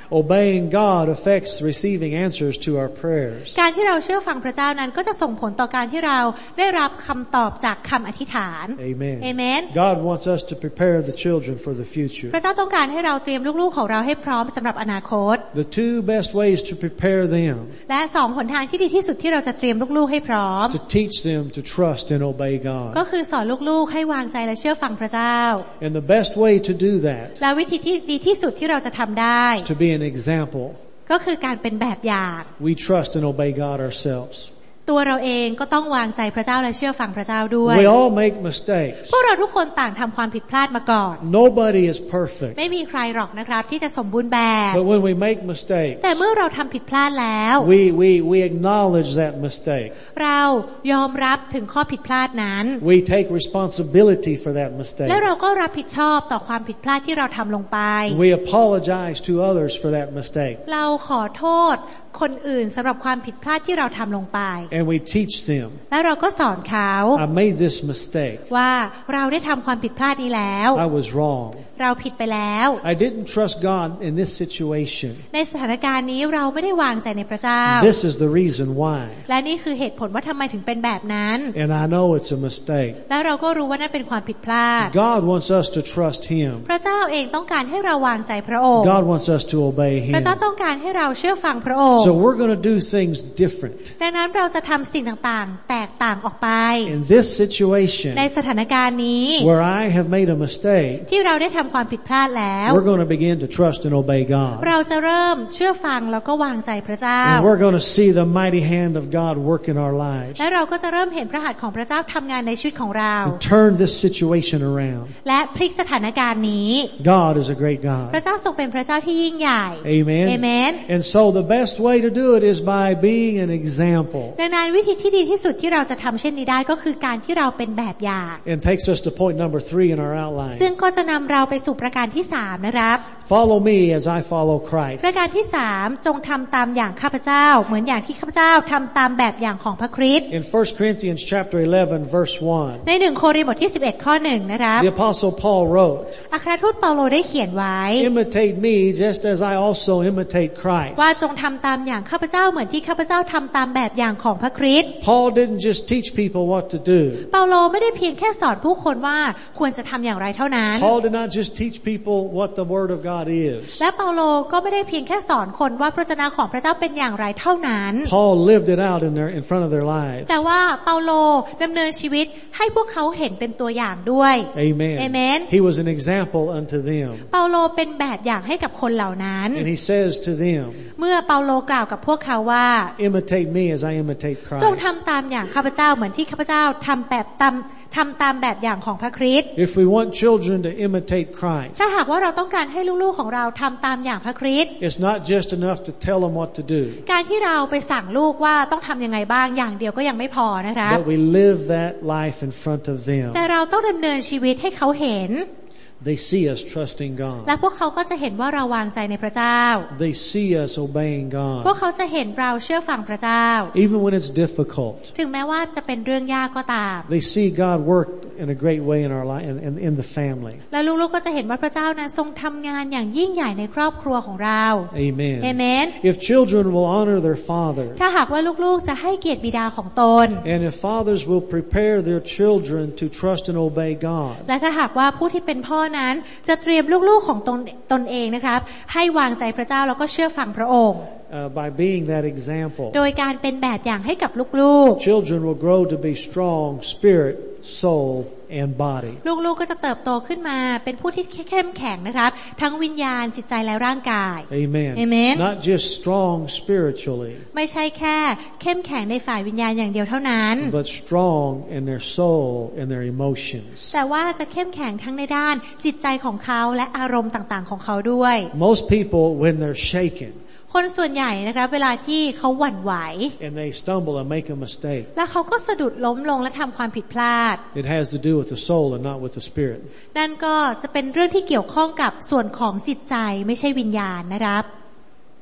A: Obeying God affects receiving answers to our prayers.
B: การที่เราเชื่อฟังพระเจ้านั้นก็จะส่งผลต่อการที่เราได้รับคำตอบจากคำอธิษฐาน
A: Amen.
B: Amen.
A: God wants us to prepare the children for the future.
B: พระเจ้าต้องการให้เราเตรียมลูกๆของเราให้พร้อมสำหรับอนาคต
A: The two best ways to prepare them
B: และสองหนทางที่ดีที่สุดที่เราจะเตรียมลูกๆให้พร้อม
A: is to teach them to trust and obey God.
B: ก็คือสอนลูกๆให้วางใจและเชื่อฟังพระเจ้า
A: And the best way to do that
B: และวิธีที่ดีที่สุดที่เราจะทำได้
A: is to be an example.
B: ก็คือการเป็นแบบอย่าง
A: We trust and obey God ourselves.
B: ตัวเราเองก็ต้องวางใจพระเจ้าและเชื่อฟังพระเจ้าด้วย
A: We all make mistakes.
B: พวกเราทุกคนต่างทำความผิดพลาดมาก่อน
A: Nobody is perfect.
B: ไม่มีใครหรอกนะครับที่จะสมบูรณ์แบบ
A: But when we make mistakes,
B: แต่เมื่อเราทำผิดพลาดแล้ว
A: we we we acknowledge that mistake.
B: เรายอมรับถึงข้อผิดพลาดนั้น
A: We take responsibility for that mistake.
B: และเราก็รับผิดชอบต่อความผิดพลาดที่เราทำลงไป
A: We apologize to others for that mistake.
B: เราขอโทษคนอื่นสำหรับความผิดพลาดที่เราทำลงไป
A: And we teach them.
B: และเราก็สอนเขา
A: I made this mistake.
B: ว่าเราได้ทำความผิดพลาดนี้แล้ว
A: I was wrong.
B: เราผิดไปแล้ว
A: I didn't trust God in this situation.
B: ในสถานการณ์นี้เราไม่ได้วางใจในพระเจ้า
A: This is the reason why.
B: และนี่คือเหตุผลว่าทำไมถึงเป็นแบบนั้น
A: And I know it's a mistake.
B: และเราก็รู้ว่านั่นเป็นความผิดพลาด
A: God wants us to trust Him.
B: พระเจ้าเองต้องการให้เราวางใจพระองค์
A: God wants us to obey
B: พระ
A: Him.
B: เจ้าต้องการให้เราเชื่อฟังพระองค์
A: So we're going to do things different.
B: ดังนั้นเราจะทำสิ่งต่างๆแตกต่างออกไป
A: In this situation,
B: ในสถานการณ์นี้
A: where I have made a mistake,
B: ที่เราได้ทำความผิดพลาดแล้ว
A: we're going to begin to trust and obey God.
B: เราจะเริ่มเชื่อฟังแล้วก็วางใจพระเจ้า
A: And we're going to see the mighty hand of God work in our lives.
B: และเราก็จะเริ่มเห็นพระหัตถ์ของพระเจ้าทำงานในชีวิตของเรา
A: And turn this situation around.
B: และพลิกสถานการณ์นี้
A: God is a great
B: พระ
A: God.
B: เจ้าทรงเป็นพระเจ้าที่ยิ่งใหญ่
A: Amen.
B: Amen.
A: And so the best way to do it is by being an example.
B: ดังนั้นวิธีที่ดีที่สุดที่เราจะทำเช่นนี้ได้ก็คือการที่เราเป็นแบบอย่าง
A: And takes us to point number three in our outline.
B: ซึ่งก็จะนำเราไปสู่ประการที่สามนะครับ
A: Follow me as I follow Christ.
B: ประการที่สามจงทำตามอย่างข้าพเจ้าเหมือนอย่างที่ข้าพเจ้าทำตามแบบอย่างของพระคริสต์
A: In First Corinthians chapter eleven verse one,
B: ในหนึ่งโครินธ์บทที่สิบเอ็ดข้อหนึ่งนะครับ
A: the apostle Paul wrote,
B: อัครทูตเปาโลได้เขียนไว้
A: imitate me just as I also imitate Christ.
B: ว่าจงทำตามอย่างข้าพเจ้าเหมือนที่ข้าพเจ้าทำตามแบบอย่างของพระคริสต์
A: Paul didn't just teach people what to do.
B: เปาโลไม่ได้เพียงแค่สอนผู้คนว่าควรจะทำอย่างไรเท่านั้น
A: Paul did not just teach people what the Word of God is.
B: และเปาโลก็ไม่ได้เพียงแค่สอนคนว่าพระวจนะของพระเจ้าเป็นอย่างไรเท่านั้น
A: Paul lived it out in their in front of their lives.
B: แต่ว่าเปาโลดำเนินชีวิตให้พวกเขาเห็นเป็นตัวอย่างด้วย
A: Amen.
B: Amen.
A: He was an example unto them.
B: เปาโลเป็นแบบอย่างให้กับคนเหล่านั้น
A: And he says to them,
B: เมื่อเปาโลกล่าวกับพวกเขาว่า
A: imitate me as I imitate
B: จง
A: Christ.
B: ทำตามอย่างข้าพเจ้าเหมือนที่ข้าพเจ้าทำแบบตามทำตามแบบอย่างของพระคริสต์
A: If we want children to imitate Christ,
B: ถ้าหากว่าเราต้องการให้ลูกๆของเราทำตามอย่างพระคริสต์
A: it's not just enough to tell them what to do,
B: การที่เราไปสั่งลูกว่าต้องทำยังไงบ้างอย่างเดียวก็ยังไม่พอนะครับ
A: but we live that life in front of them.
B: แต่เราต้องดำเนินชีวิตให้เขาเห็น
A: They see us trusting
B: และ
A: God.
B: พวกเขาก็จะเห็นว่าเราวางใจในพระเจ้า
A: They see us obeying
B: พวก
A: God,
B: เขาจะเห็นเราเชื่อฟังพระเจ้า
A: even when it's difficult.
B: ถึงแม้ว่าจะเป็นเรื่องยากก็ตาม
A: They see God work in a great way in our life and in, in the family.
B: และลูกๆก็จะเห็นว่าพระเจ้านั้นทรงทำงานอย่างยิ่งใหญ่ในครอบครัวของเรา
A: Amen.
B: Amen.
A: If children will honor their fathers,
B: ถ้าหากว่าลูกๆจะให้เกียรติบิดาของตน
A: and if fathers will prepare their children to trust and obey God,
B: และถ้าหากว่าผู้ที่เป็นพ่อนั้นจะเตรียมลูกๆของตนตนเองนะครับให้วางใจพระเจ้าแล้วก็เชื่อฟังพระองค์
A: uh, by being that example,
B: โดยการเป็นแบบอย่างให้กับลูก
A: children will grow to be strong spirit, soul, and body.
B: ๆลูกๆก็จะเติบโตขึ้นมาเป็นผู้ที่เข้มแข็งนะครับทั้งวิญญาณจิตใจและร่างกาย
A: Amen.
B: Amen.
A: Not just strong spiritually,
B: ไม่ใช่แค่เข้มแข็งในฝ่ายวิญญาณอย่างเดียวเท่านั้น
A: but strong in their soul and their emotions.
B: แต่ว่าจะเข้มแข็งทั้งในด้านจิตใจของเขาและอารมณ์ต่างๆของเขาด้วย
A: Most people, when they're shaken
B: คนส่วนใหญ่นะคะเวลาที่เขาหวั่นไหว
A: and they stumble and make a mistake,
B: แล้วเขาก็สะดุดล้มลงและทำความผิดพลาด
A: it has to do with the soul and not with the spirit.
B: นั่นก็จะเป็นเรื่องที่เกี่ยวข้องกับส่วนของจิตใจไม่ใช่วิญญาณนะครับ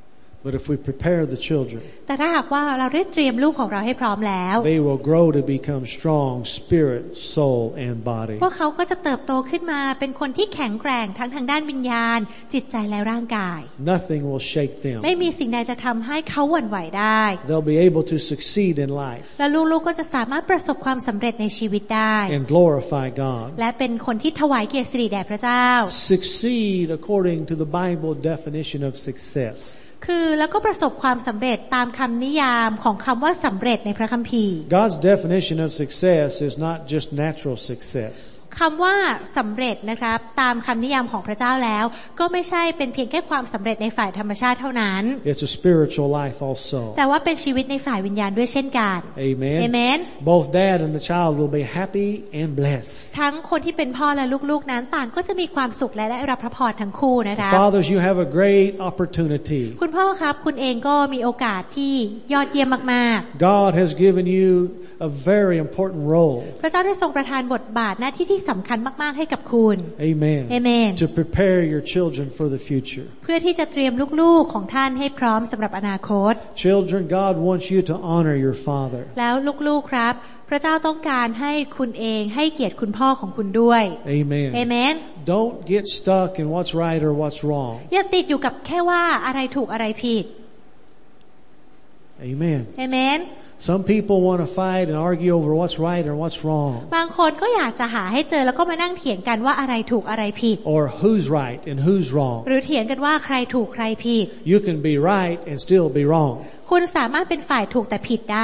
A: But if we prepare the children,
B: แต่ถ้าหากว่าเราได้เตรียมลูกของเราให้พร้อมแล้ว
A: they will grow to become strong spirit, soul, and body.
B: พวกเขาก็จะเติบโตขึ้นมาเป็นคนที่แข็งแกร่งทั้งทางด้านวิญญาณจิตใจและร่างกาย
A: Nothing will shake them.
B: ไม่มีสิ่งใดจะทำให้เขาหวั่นไหวได้
A: They'll be able to succeed in life
B: และลูกๆก็จะสามารถประสบความสำเร็จในชีวิตได้
A: and glorify God.
B: และเป็นคนที่ถวายเกียรติสิริแด่พระเจ้า
A: Succeed according to the Bible definition of success.
B: คือแล้วก็ประสบความสำเร็จตามคำนิยามของคำว่าสำเร็จในพระคัมภีร์
A: God's definition of success is not just natural success.
B: คำว่าสำเร็จนะครับตามคำนิยามของพระเจ้าแล้วก็ไม่ใช่เป็นเพียงแค่ความสำเร็จในฝ่ายธรรมชาติเท่านั้น
A: It's a spiritual life also.
B: แต่ว่าเป็นชีวิตในฝ่ายวิญญาณด้วยเช่นกัน
A: Amen.
B: Amen.
A: Both dad and the child will be happy and blessed.
B: ทั้งคนที่เป็นพ่อและลูกๆนั้นต่างก็จะมีความสุขและได้รับพระพรทั้งคู่นะคะ
A: Fathers, you have a great opportunity.
B: คุณพ่อครับคุณเองก็มีโอกาสที่ยอดเยี่ยมมากๆ
A: God has given you a very important role.
B: พระเจ้าได้ทรงประทานบทบาทหน้าที่ที่สำคัญมากๆให้กับคุณ
A: Amen.
B: Amen.
A: To prepare your children for the future.
B: เพื่อที่จะเตรียมลูกๆของท่านให้พร้อมสำหรับอนาคต
A: Children, God wants you to honor your father.
B: แล้วลูกๆครับพระเจ้าต้องการให้คุณเองให้เกียรติคุณพ่อของคุณด้วย
A: Amen.
B: Amen.
A: Don't get stuck in what's right or what's wrong.
B: อย่าติดอยู่กับแค่ว่าอะไรถูกอะไรผิด
A: Amen.
B: Amen.
A: Some people want to fight and argue over what's right or what's wrong.
B: บางคนก็อยากจะหาให้เจอแล้วก็มานั่งเถียงกันว่าอะไรถูกอะไรผิด
A: Or who's right and who's wrong.
B: หรือเถียงกันว่าใครถูกใครผิด
A: You can be right and still be wrong.
B: คุณสามารถเป็นฝ่ายถูกแต่ผิดได้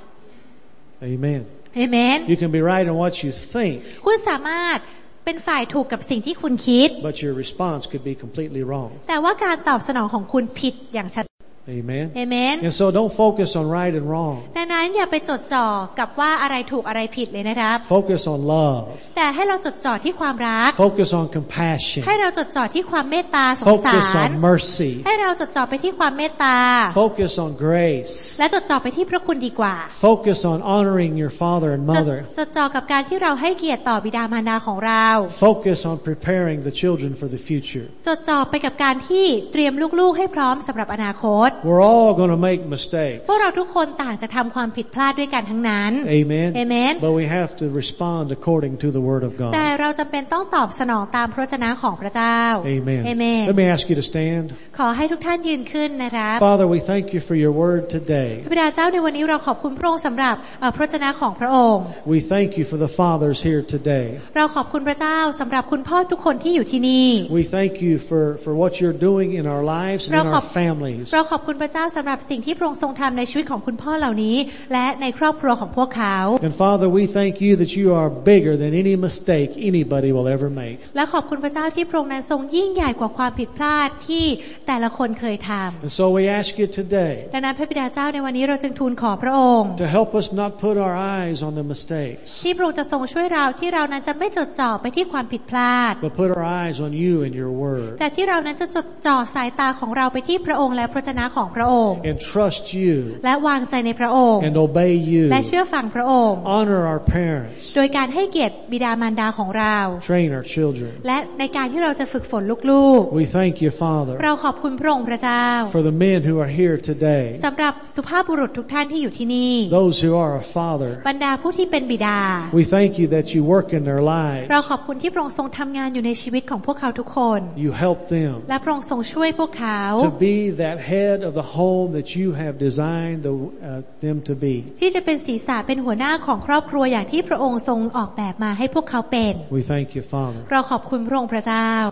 A: Amen.
B: Amen.
A: You can be right in what you think.
B: คุณสามารถเป็นฝ่ายถูกกับสิ่งที่คุณคิด
A: But your response could be completely wrong.
B: แต่ว่าการตอบสนองของคุณผิดอย่างชัด
A: Amen.
B: Amen.
A: And so don't focus on right and wrong.
B: ดังนั้นอย่าไปจดจ่อกับว่าอะไรถูกอะไรผิดเลยนะครับ
A: Focus on love.
B: แต่ให้เราจดจ่อที่ความรัก
A: Focus on compassion.
B: ให้เราจดจ่อที่ความเมตตาสงสาร
A: Focus on mercy.
B: ให้เราจดจ่อไปที่ความเมตตา
A: Focus on grace.
B: และจดจ่อไปที่พระคุณดีกว่า
A: Focus on honoring your father and
B: จด
A: mother.
B: จดจ่อกับการที่เราให้เกียรติต่อบิดามารดาของเรา
A: Focus on preparing the children for the future.
B: จดจ่อไปกับการที่เตรียมลูกๆให้พร้อมสำหรับอนาคต
A: We're all going to make mistakes.
B: พวกเราทุกคนต่างจะทำความผิดพลาดด้วยกันทั้งนั้น
A: Amen.
B: Amen.
A: But we have to respond according to the word of
B: แต่
A: God.
B: เราจำเป็นต้องตอบสนองตามพระวจนะของพระเจ้า
A: Amen.
B: Amen.
A: Let me ask you to stand.
B: ขอให้ทุกท่านยืนขึ้นนะครับ
A: Father, we thank you for your word
B: พ
A: today.
B: ระบิดาเจ้าในวันนี้เราขอบคุณพระองค์สำหรับเอ่อพระวจนะของพระองค์
A: We thank you for the fathers here today.
B: เราขอบคุณพระเจ้าสำหรับคุณพ่อทุกคนที่อยู่ที่นี่
A: We thank you for, for what you're doing in our lives and
B: เรา
A: in
B: ขอบ
A: our families.
B: เราขอบคุณพระเจ้าสำหรับสิ่งที่พระองค์ทรงทำในชีวิตของคุณพ่อเหล่านี้และในครอบครัวของพวกเขา
A: And Father, we thank you that you are bigger than any mistake anybody will ever make.
B: และขอบคุณพระเจ้าที่พระองค์นั้นทรงยิ่งใหญ่กว่าความผิดพลาดที่แต่ละคนเคยทำ
A: And so we ask you today
B: ดังนั้นพระบิดาเจ้าในวันนี้เราจึงทูลขอพระองค์
A: to help us not put our eyes on the mistakes,
B: ที่พระองค์จะทรงช่วยเราที่เรานั้นจะไม่จดจ่อไปที่ความผิดพลาด
A: but put our eyes on you and your word
B: แต่ที่เรานั้นจะจดจ่อสายตาของเราไปที่พระองค์และพระวจนะของพระองค์
A: and trust you
B: และวางใจในพระองค์
A: and obey you.
B: และเชื่อฟังพระองค์
A: Honor our parents.
B: โดยการให้เกียรติบิดามารดาของเรา
A: Train our children.
B: และในการที่เราจะฝึกฝนลูก
A: We thank you, Father,
B: ๆเราขอบคุณพระองค์พระเจ้า
A: for the men who are here today,
B: สำหรับสุภาพบุรุษทุกท่านที่อยู่ที่นี่
A: those who are a father.
B: บรรดาผู้ที่เป็นบิดา
A: We thank you that you work in their lives.
B: เราขอบคุณที่พระองค์ทรงทำงานอยู่ในชีวิตของพวกเขาทุกคน
A: You help them
B: และพระองค์ทรงช่วยพวกเขา
A: to be that head of the home that you have designed the, uh, them to be.
B: ที่จะเป็นศีรษะเป็นหัวหน้าของครอบครัวอย่างที่พระองค์ทรงออกแบบมาให้พวกเขาเป็น
A: We thank you, Father.
B: เราขอบคุณพระองค์พระเจ้า